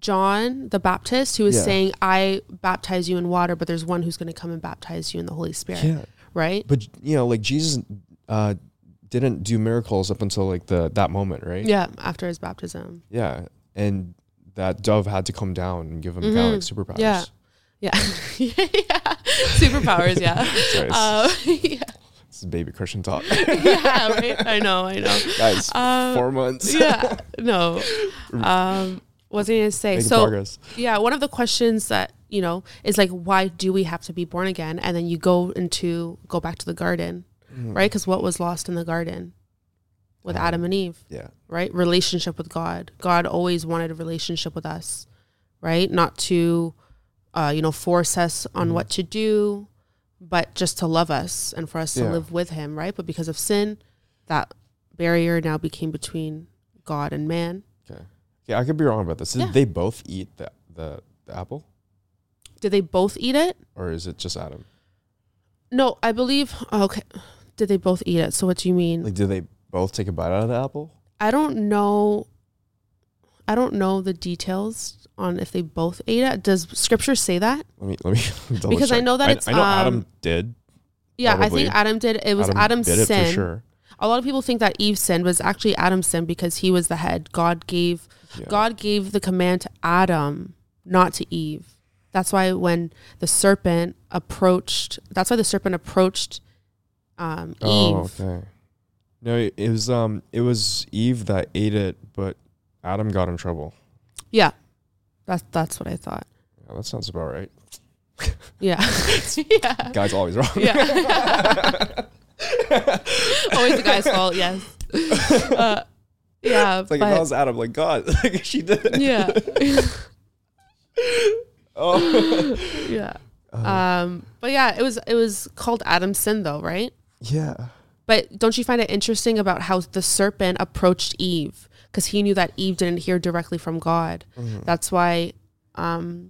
John the Baptist who was Yeah. saying, I baptize you in water, but there's one who's going to come and baptize you in the Holy Spirit. yeah. Right? But, you know, like Jesus uh, didn't do miracles up until like the that moment, right? Yeah. After his baptism. Yeah. And that dove had to come down and give him kind of like Mhm. superpowers. Yeah. Yeah. yeah. Superpowers. Yeah. Sorry, Uh, yeah. this is baby Christian talk. Yeah. Right. I know. I know. Guys, Um, four months. Yeah. No. Um, what was I going to say? Making So, progress. yeah, one of the questions that you know, is like, why do we have to be born again? And then you go into, go back to the garden, mm. right? Because what was lost in the garden with um, Adam and Eve? Yeah. Right? Relationship with God. God always wanted a relationship with us, right? Not to, uh, you know, force us on mm. what to do, but just to love us and for us to yeah. live with him, right? But because of sin, that barrier now became between God and man. Okay. Yeah, I could be wrong about this. Did yeah. they both eat the, the the apple? Did they both eat it? Or is it just Adam? No, I believe, okay. Did they both eat it? So what do you mean? Like, did they both take a bite out of the apple? I don't know. I don't know the details on if they both ate it. Does scripture say that? Let me, let me double Because check. I know that it's, I, I know um, Adam did. Yeah, probably. I think Adam did. It was Adam Adam's did it sin. for sure. A lot of people think that Eve sinned, was actually Adam's sin because he was the head. God gave, yeah. God gave the command to Adam, not to Eve. That's why when the serpent approached, that's why the serpent approached um, Eve. Oh, okay. No, it was um, it was Eve that ate it, but Adam got in trouble. Yeah, that's that's what I thought. Yeah, that sounds about right. Yeah, yeah. Guy's always wrong. Yeah. Always the guy's fault. Yes. Uh, yeah. It's like but, if I was Adam, like God, like she did it. Yeah. Oh. Yeah. Um. But yeah, it was it was called Adam's sin, though, right? Yeah. But don't you find it interesting about how the serpent approached Eve because he knew that Eve didn't hear directly from God. Mm-hmm. That's why, um,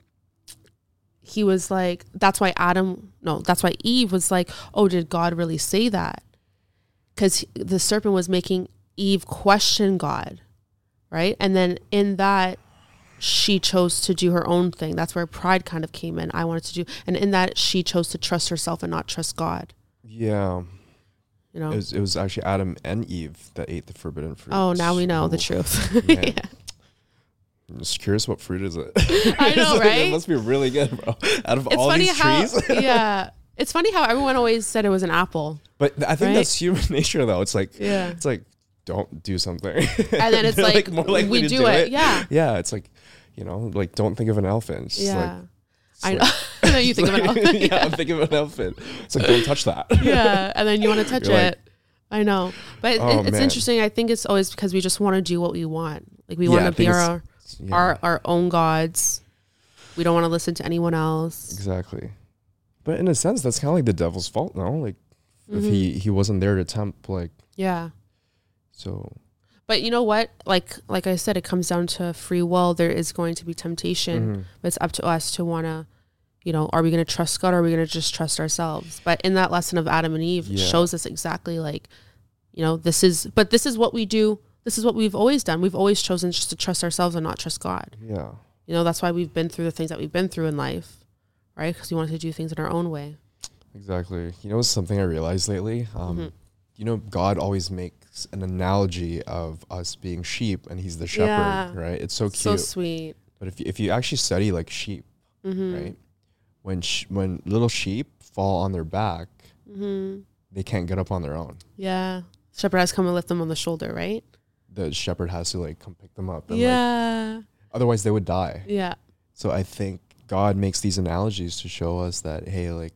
he was like. That's why Adam. No, that's why Eve was like, "Oh, did God really say that?" Because the serpent was making Eve question God, right? And then in that, she chose to do her own thing. That's where pride kind of came in. I wanted to do, and in that, she chose to trust herself and not trust God. Yeah. You know, it was, it was actually Adam and Eve that ate the forbidden fruit. Oh, now we know oh. the truth. Yeah. I'm just curious, what fruit is it? I know, like, right? It must be really good, bro. Out of it's all funny these how, trees. Yeah. It's funny how everyone always said it was an apple. But I think right? that's human nature, though. It's like, yeah. it's like, don't do something. And then it's like, like more likely we to do, do it. it. Yeah. Yeah. It's like, you know, like, don't think of an elephant. It's yeah. Like, I know. I know you think like, of an elephant. Yeah, yeah, I'm thinking of an elephant. It's like, don't touch that. Yeah. And then you want to touch You're it. Like, I know. But oh, it, it's man. interesting. I think it's always because we just want to do what we want. Like, we want yeah, to be our, yeah. our, our own gods. We don't want to listen to anyone else. Exactly. But in a sense, that's kind of like the devil's fault, no? Like, mm-hmm. if he, he wasn't there to tempt, like... Yeah. So... But you know what? Like like I said, it comes down to free will. There is going to be temptation. Mm-hmm. But it's up to us to want to, you know, are we going to trust God or are we going to just trust ourselves? But in that lesson of Adam and Eve, yeah. shows us exactly like, you know, this is... But this is what we do. This is what we've always done. We've always chosen just to trust ourselves and not trust God. Yeah. You know, that's why we've been through the things that we've been through in life. Right? Because we wanted to do things in our own way. Exactly. You know, it's something I realized lately. Um, mm-hmm. You know, God always makes an analogy of us being sheep, and He's the shepherd, yeah. right? It's so cute. So sweet. But if you, if you actually study like sheep, mm-hmm. right? When sh- when little sheep fall on their back, mm-hmm. they can't get up on their own. Yeah. Shepherd has to come and lift them on the shoulder, right? The shepherd has to like come pick them up. And, yeah. Like, otherwise, they would die. Yeah. So I think God makes these analogies to show us that, hey, like,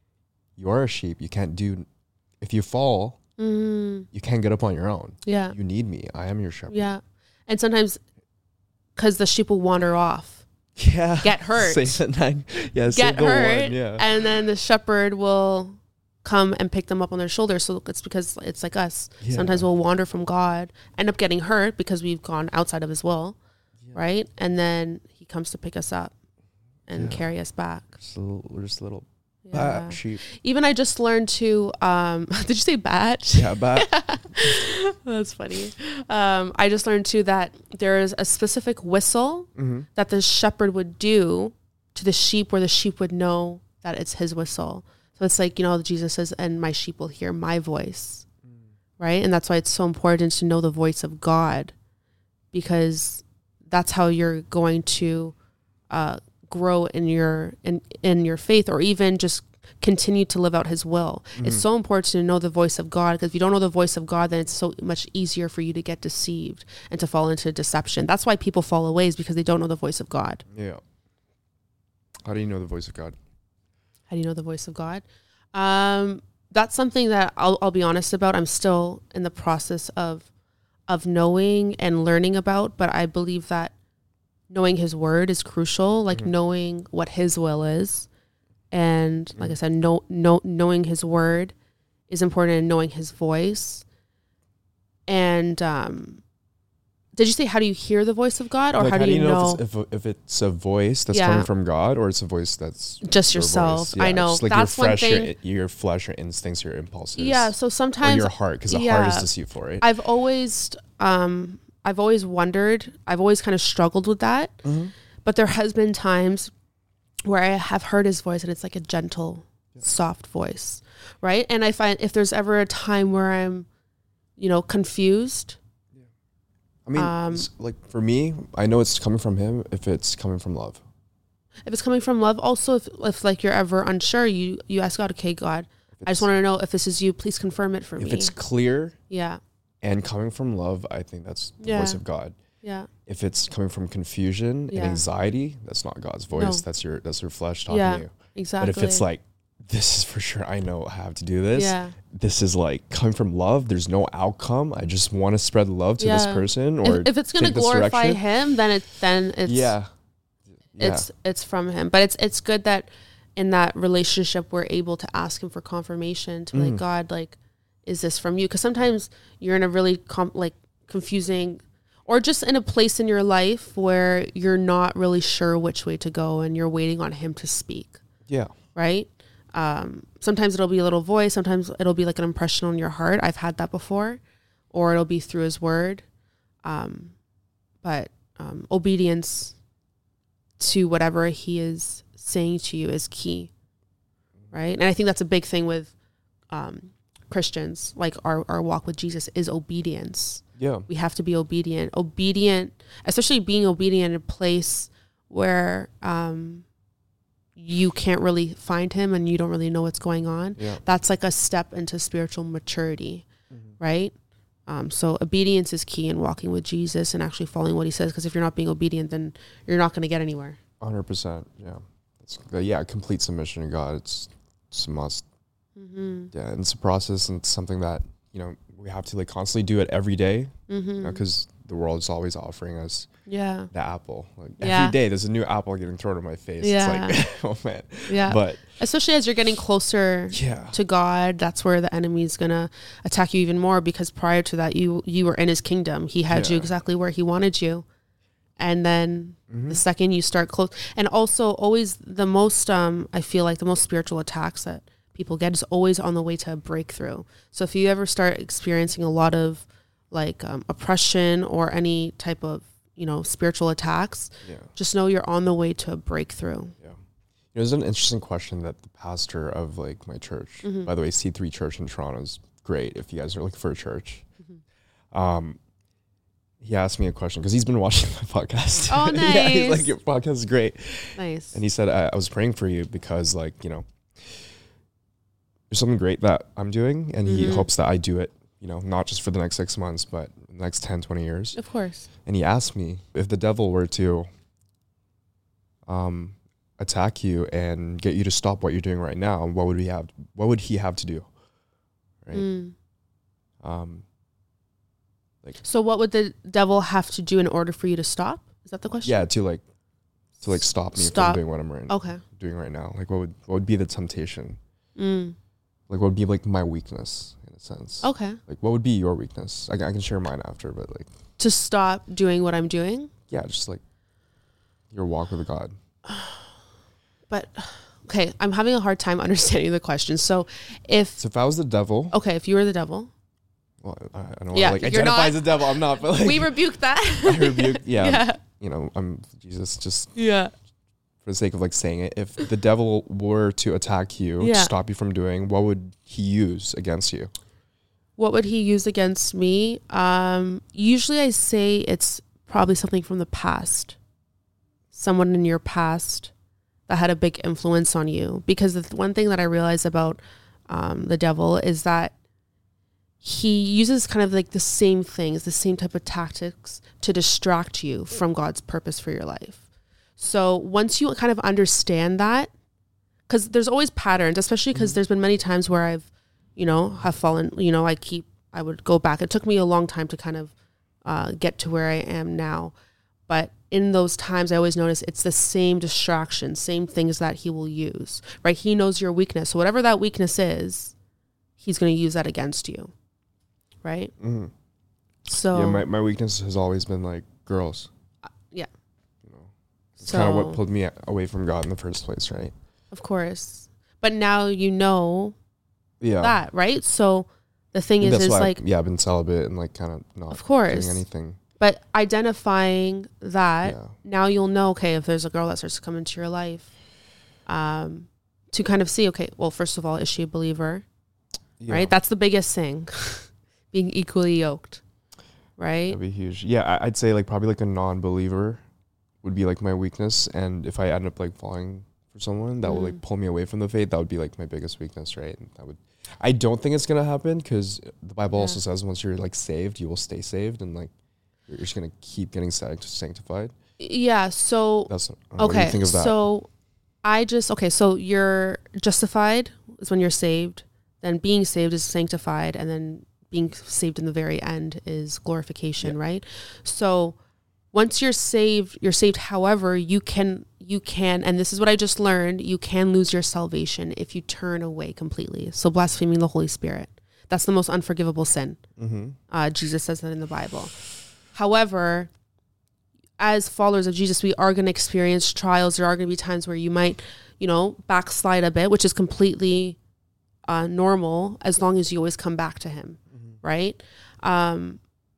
you are a sheep. You can't do, if you fall, mm-hmm. you can't get up on your own. Yeah. You need me. I am your shepherd. Yeah. And sometimes, because the sheep will wander off. Yeah. Get hurt. Say nine, yeah, get hurt. One, yeah. And then the shepherd will come and pick them up on their shoulders. So it's because it's like us. Yeah. Sometimes we'll wander from God, end up getting hurt because we've gone outside of His will. Yeah. Right. And then He comes to pick us up and yeah. carry us back. Just a little, we're just a little yeah. bat sheep. Even I just learned to, um, did you say bat? Yeah, bat. That's funny. Um, I just learned too that there is a specific whistle mm-hmm. that the shepherd would do to the sheep where the sheep would know that it's his whistle. So it's like, you know, Jesus says, and my sheep will hear my voice. Mm. Right. And that's why it's so important to know the voice of God, because that's how you're going to, uh, grow in your in, in your faith, or even just continue to live out His will. Mm-hmm. It's so important to know the voice of God, because if you don't know the voice of God, then it's so much easier for you to get deceived and to fall into deception. That's why people fall away, is because they don't know the voice of God. Yeah. How do you know the voice of God? How do you know the voice of God? Um, that's something that I'll, I'll be honest about. I'm still in the process of of knowing and learning about, but I believe that knowing his word is crucial, like mm-hmm. knowing what his will is. And like mm-hmm. I said, know, know, knowing his word is important, and knowing his voice. And um, did you say, how do you hear the voice of God, or like, how, how do you, you know, know if it's, if, if it's a voice that's yeah. coming from God, or it's a voice that's just your yourself? Yeah, I know. Just like that's your, fresh, one thing. Your, your flesh, your instincts, your impulses. Yeah. So sometimes, or your heart, because the yeah, heart is deceitful, right? I've always, um, I've always wondered. I've always kind of struggled with that. Mm-hmm. But there has been times where I have heard his voice, and it's like a gentle, yeah. soft voice, right? And I find if there's ever a time where I'm, you know, confused. I mean, um, like for me, I know it's coming from him if it's coming from love. If it's coming from love, also if, if like you're ever unsure, you you ask God, okay, God, I just want to know if this is you. Please confirm it for if me. If it's clear, yeah, and coming from love, I think that's the yeah. voice of God. Yeah. If it's coming from confusion yeah. and anxiety, that's not God's voice. No. That's your that's your flesh talking yeah, to you. Exactly. But if it's like, this is for sure, I know I have to do this. Yeah. This is like coming from love. There's no outcome. I just want to spread love to yeah. this person. Or if, if it's going to glorify him, then it's then it's yeah. yeah, it's it's from him. But it's it's good that in that relationship we're able to ask him for confirmation, to be mm. like, God, like, is this from you? Because sometimes you're in a really com- like confusing, or just in a place in your life where you're not really sure which way to go, and you're waiting on him to speak. Yeah. Right. Um, sometimes it'll be a little voice. Sometimes it'll be like an impression on your heart. I've had that before, or it'll be through his word. Um, but um, obedience to whatever he is saying to you is key. Right. And I think that's a big thing with um, Christians, like our, our walk with Jesus is obedience. Yeah. We have to be obedient, obedient, especially being obedient in a place where, um, you can't really find him and you don't really know what's going on. Yeah. That's like a step into spiritual maturity, mm-hmm. right? Um, so obedience is key in walking with Jesus and actually following what he says. Because if you're not being obedient, then you're not going to get anywhere. one hundred percent. Yeah. It's, uh, yeah. Complete submission to God. It's, it's a must. Mm-hmm. Yeah. And it's a process, and it's something that, you know, we have to like constantly do it every day, mm-hmm. you know, because the world is always offering us yeah the apple. Like yeah. every day there's a new apple getting thrown in my face. Yeah. It's like, oh man. Yeah. But especially as you're getting closer yeah. to God, that's where the enemy is gonna attack you even more, because prior to that you you were in his kingdom. He had yeah. you exactly where he wanted you. And then mm-hmm. the second you start close, and also always the most um I feel like the most spiritual attacks that people get is always on the way to a breakthrough. So if you ever start experiencing a lot of like um, oppression or any type of, you know, spiritual attacks, yeah. just know you're on the way to a breakthrough. Yeah. It was an interesting question that the pastor of like my church, mm-hmm. by the way, C three Church in Toronto is great if you guys are looking for a church. Mm-hmm. Um, he asked me a question because he's been watching my podcast. Oh, nice. Yeah, he's like, your podcast is great. Nice. And he said, I, I was praying for you because, like, you know, there's something great that I'm doing, and mm-hmm. he hopes that I do it, you know, not just for the next six months, but the next ten, twenty years. Of course. And he asked me if the devil were to um, attack you and get you to stop what you're doing right now, what would he have? What would he have to do? Right. Mm. Um. Like. So, what would the devil have to do in order for you to stop? Is that the question? Yeah, to like, to like stop me stop. from doing what I'm right, okay. doing right now. Like, what would what would be the temptation? Mm. Like, what would be like my weakness in a sense? Okay. Like, what would be your weakness? I, I can share mine after, but like. To stop doing what I'm doing? Yeah, just like your walk with God. But, okay, I'm having a hard time understanding the question. So if... So if I was the devil... Okay, if you were the devil... Well, I, I don't yeah, want to like identify as the devil. I'm not, but like... We rebuke that. I rebuke, yeah, yeah. You know, I'm Jesus just... Yeah. For the sake of like saying it, if the devil were to attack you, yeah. to stop you from doing, what would he use against you? What would he use against me? Um, usually I say it's probably something from the past. Someone in your past that had a big influence on you. Because the one thing that I realize about um, the devil is that he uses kind of like the same things, the same type of tactics to distract you from God's purpose for your life. So once you kind of understand that, because there's always patterns, especially because mm-hmm. there's been many times where I've, you know, have fallen, you know, I keep, I would go back. It took me a long time to kind of uh, get to where I am now. But in those times, I always notice it's the same distraction, same things that he will use, right? He knows your weakness. So whatever that weakness is, he's going to use that against you, right? Mm-hmm. So yeah, my, my weakness has always been like girls. Uh, yeah. You know, it's so, kind of what pulled me away from God in the first place, right? Of course. But now you know yeah. that, right? So the thing is, That's is why like, I've, yeah, I've been celibate and like kind of not of course. doing anything. But identifying that, Yeah. now you'll know, okay, if there's a girl that starts to come into your life, um, to kind of see, okay, well, first of all, is she a believer? Yeah. Right? That's the biggest thing. Being equally yoked. Right? That'd be huge. Yeah, I, I'd say like probably like a non-believer would be like my weakness. And if I end up like falling for someone that mm. will like pull me away from the faith, that would be like my biggest weakness, right? And that would, I don't think it's gonna happen because the Bible yeah. also says once you're like saved, you will stay saved, and like you're just gonna keep getting sanctified. Yeah. So that's okay. What do you think of that? So I just okay. So you're justified is when you're saved. Then being saved is sanctified, and then being saved in the very end is glorification, yeah. right? So once you're saved, you're saved. However, you can, you can, and this is what I just learned, you can lose your salvation if you turn away completely. So blaspheming the Holy Spirit, that's the most unforgivable sin. Mm-hmm. Uh, Jesus says that in the Bible. However, as followers of Jesus, we are going to experience trials. There are going to be times where you might, you know, backslide a bit, which is completely uh, normal as long as you always come back to him. Right. Um,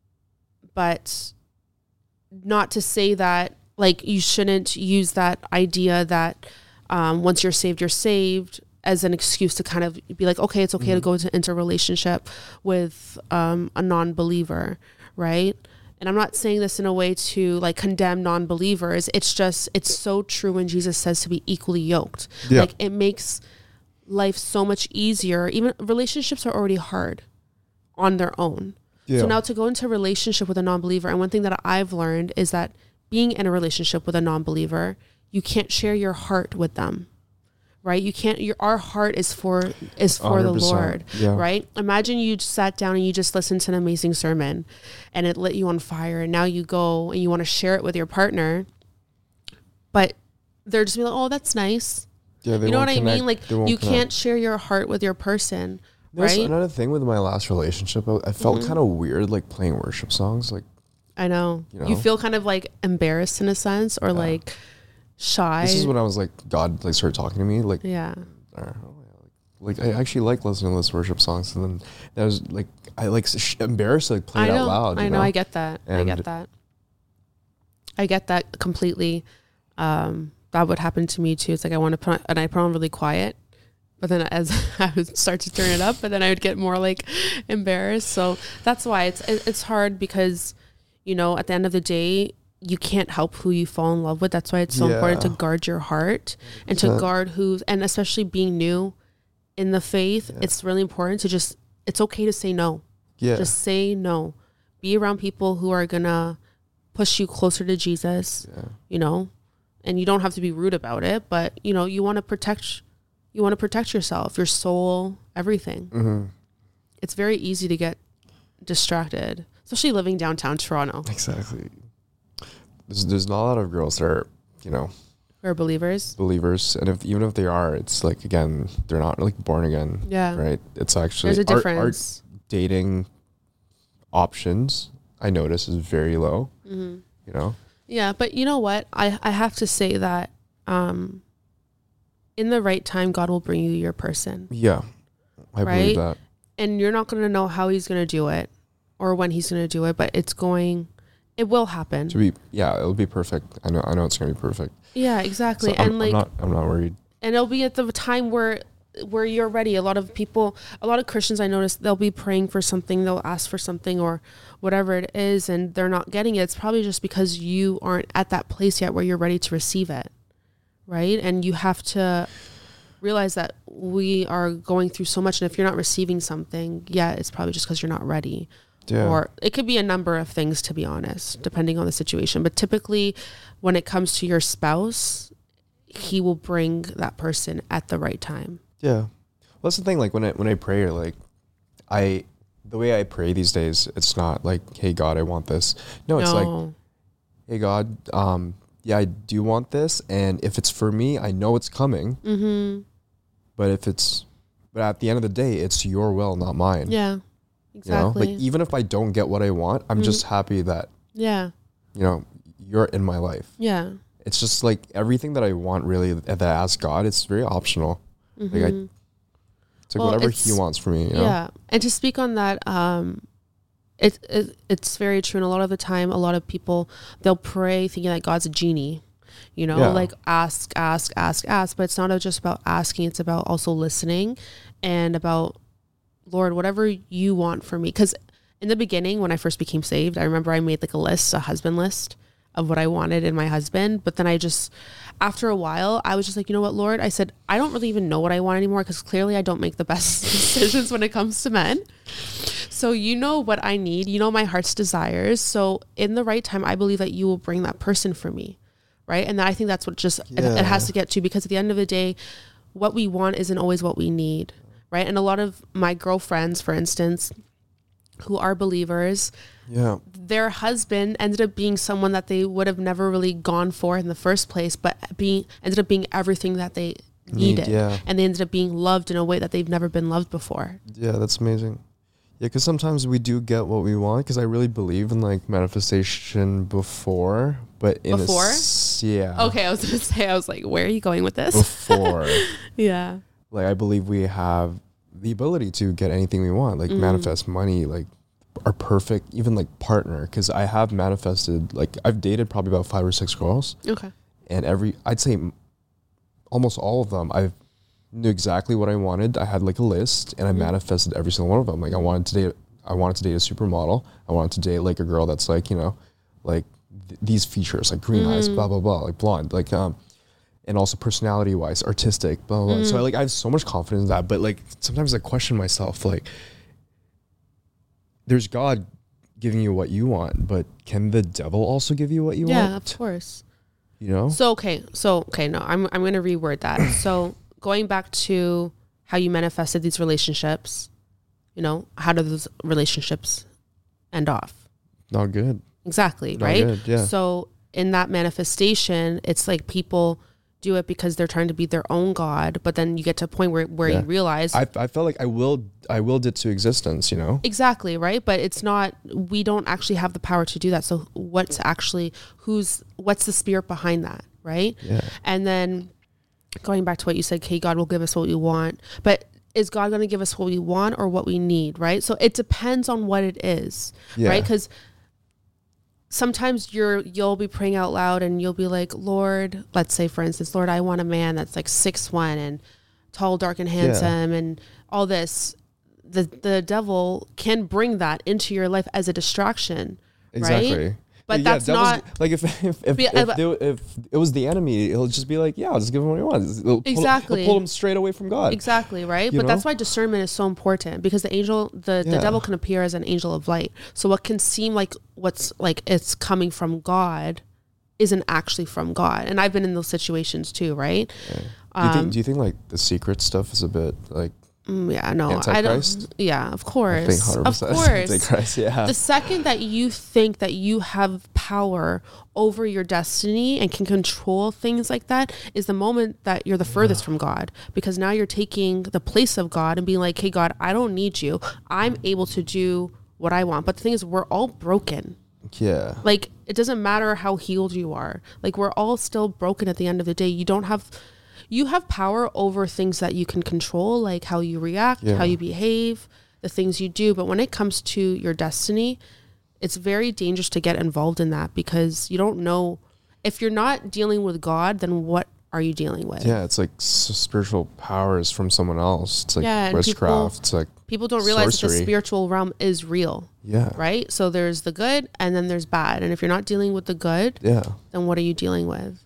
but not to say that like you shouldn't use that idea that um, once you're saved, you're saved as an excuse to kind of be like, okay, it's okay mm-hmm. to go into, into a relationship with um, a non-believer. Right. And I'm not saying this in a way to like condemn non-believers. It's just, it's so true when Jesus says to be equally yoked. Yeah. Like it makes life so much easier. Even relationships are already hard on their own. Yeah. So now to go into a relationship with a non-believer, and one thing that I've learned is that being in a relationship with a non-believer, you can't share your heart with them, right? You can't, your, our heart is for, is for the Lord, yeah. right? Imagine you just sat down and you just listened to an amazing sermon and it lit you on fire. And now you go and you want to share it with your partner, but they're just be like, oh, that's nice. Yeah, you know what connect. I mean? Like you connect. Can't share your heart with your person. There's right? another thing with my last relationship. I, I felt mm-hmm. kind of weird, like playing worship songs. Like, I know. You know, you feel kind of like embarrassed in a sense, or yeah. like shy. This is when I was like, God, like started talking to me. Like, yeah. Uh, like I actually like listening to this worship songs, and then that was like I like sh- embarrassed to like play I it know, out loud. I you know, know, I get that. And I get that. I get that completely. Um, that would happen to me too. It's like I want to put on, and I put on really quiet. But then as I would start to turn it up, but then I would get more like embarrassed. So that's why it's it's hard because, you know, at the end of the day, you can't help who you fall in love with. That's why it's so yeah. important to guard your heart and to guard who's, and especially being new in the faith, yeah. it's really important to just, it's okay to say no. Yeah. Just say no. Be around people who are going to push you closer to Jesus, yeah. you know, and you don't have to be rude about it, but, you know, you want to protect You want to protect yourself, your soul, everything. Mm-hmm. It's very easy to get distracted, especially living downtown Toronto. Exactly. There's, there's not a lot of girls that are, you know, who are believers. Believers, and if even if they are, it's like again, they're not like born again. Yeah. Right. It's actually there's a difference. Our, our dating options, I notice, is very low. Mm-hmm. You know. Yeah, but you know what? I I have to say that. Um, In the right time, God will bring you your person. Yeah, I right? believe that. And you're not going to know how he's going to do it or when he's going to do it, but it's going, it will happen. To be, yeah, it'll be perfect. I know, I know it's going to be perfect. Yeah, exactly. So and I'm, like, I'm not, I'm not worried. And it'll be at the time where, where you're ready. A lot of people, a lot of Christians, I noticed they'll be praying for something, they'll ask for something or whatever it is, and they're not getting it. It's probably just because you aren't at that place yet where you're ready to receive it. Right. And you have to realize that we are going through so much. And if you're not receiving something, yeah, it's probably just because you're not ready. Yeah. Or it could be a number of things, to be honest, depending on the situation. But typically when it comes to your spouse, he will bring that person at the right time. Yeah. Well, that's the thing. Like when I, when I pray, like I, the way I pray these days, it's not like, hey God, I want this. No, it's No. like, hey God, um, yeah, I do want this. And if it's for me, I know it's coming. Mm-hmm. But if it's, but at the end of the day, it's your will, not mine. Yeah, exactly. You know, like even if I don't get what I want, I'm Mhm. just happy that, Yeah, you know, you're in my life. yeah. It's just like everything that I want really that I ask God, it's very optional. Mhm. Like I, it's like Well, whatever it's- he wants for me, you know? Yeah, and to speak on that, um, it, it it's very true. And a lot of the time, a lot of people, they'll pray thinking that God's a genie. You know, Yeah. like ask, ask, ask, ask. But it's not just about asking; it's about also listening, and about, Lord, whatever you want for me. Because in the beginning, when I first became saved, I remember I made like a list, a husband list of what I wanted in my husband. But then I just, after a while, I was just like, you know what, Lord? I said, I don't really even know what I want anymore, because clearly I don't make the best decisions when it comes to men. So you know what I need. You know my heart's desires. So in the right time, I believe that you will bring that person for me. Right. And I think that's what just it, Yeah. it has to get to, because at the end of the day, what we want isn't always what we need. Right. And a lot of my girlfriends, for instance, who are believers, Yeah. their husband ended up being someone that they would have never really gone for in the first place, but being ended up being everything that they Need, needed. yeah. And they ended up being loved in a way that they've never been loved before. Yeah, that's amazing. Yeah, because sometimes we do get what we want. Because I really believe in like manifestation before, but in Before? a s- yeah. Okay, I was gonna say, I was like, where are you going with this? Before, Yeah. like I believe we have the ability to get anything we want, like Mm. manifest money, like our perfect, even like partner. Because I have manifested, like I've dated probably about five or six girls, Okay. and every I'd say m- almost all of them, I knew exactly what I wanted. I had like a list, and I Mhm. manifested every single one of them. Like I wanted to date, I wanted to date a supermodel. I wanted to date like a girl that's like, you know, like th- these features, like green eyes, Mhm. blah blah blah, like blonde, like um, and also personality wise, artistic, blah blah. blah. So I Mhm. like I have so much confidence in that, but like sometimes I question myself, like, there's God giving you what you want, but can the devil also give you what you Yeah, want? of course. You know? So okay, so okay, no, I'm I'm gonna reword that. So going back to how you manifested these relationships, you know, how do those relationships end off? Not good. Exactly, Not right? good, yeah. So in that manifestation, it's like people do it because they're trying to be their own God, but then you get to a point where, where Yeah. you realize I I felt like I willed I willed it to existence, you know? exactly, right? But it's not, we don't actually have the power to do that. So what's actually, who's, what's the spirit behind that, right? Yeah. And then going back to what you said, okay, God will give us what we want, but is God going to give us what we want or what we need, right? So it depends on what it is, Yeah. right? Because sometimes you're, you'll be praying out loud and you'll be like, Lord, let's say for instance, Lord, I want a man that's like six one and tall, dark and handsome and all this. The the devil can bring that into your life as a distraction, Exactly. right? But Yeah, that's devil's- not like if if if, Yeah, if, but- they- if it was the enemy, he'll just be like, yeah, I'll just give him what he wants. He'll pull, Exactly. He'll pull him straight away from God. exactly right. You But that's know? why discernment is so important, because the angel, the, the Yeah. devil can appear as an angel of light. So what can seem like what's like it's coming from God isn't actually from God. And I've been in those situations too, right? Yeah. Do you Um, think do you think like the secret stuff is a bit like Mm, yeah, no, I Antichrist? don't. Yeah, of I course, think one hundred of percent course. Antichrist, yeah. The second that you think that you have power over your destiny and can control things like that is the moment that you're the furthest from God, because now you're taking the place of God and being like, hey, God, I don't need you. I'm able to do what I want. But the thing is, we're all broken. Yeah. Like, it doesn't matter how healed you are. Like, we're all still broken at the end of the day. You don't have... You have power over things that you can control, like how you react, Yeah. how you behave, the things you do. But when it comes to your destiny, it's very dangerous to get involved in that, because you don't know, if you're not dealing with God, then what are you dealing with? Yeah, it's like s- spiritual powers from someone else. It's like Yeah, and witchcraft. people- it's like People don't realize that the Sorcery. spiritual realm is real, yeah, right? So there's the good and then there's bad. And if you're not dealing with the good, yeah. then what are you dealing with?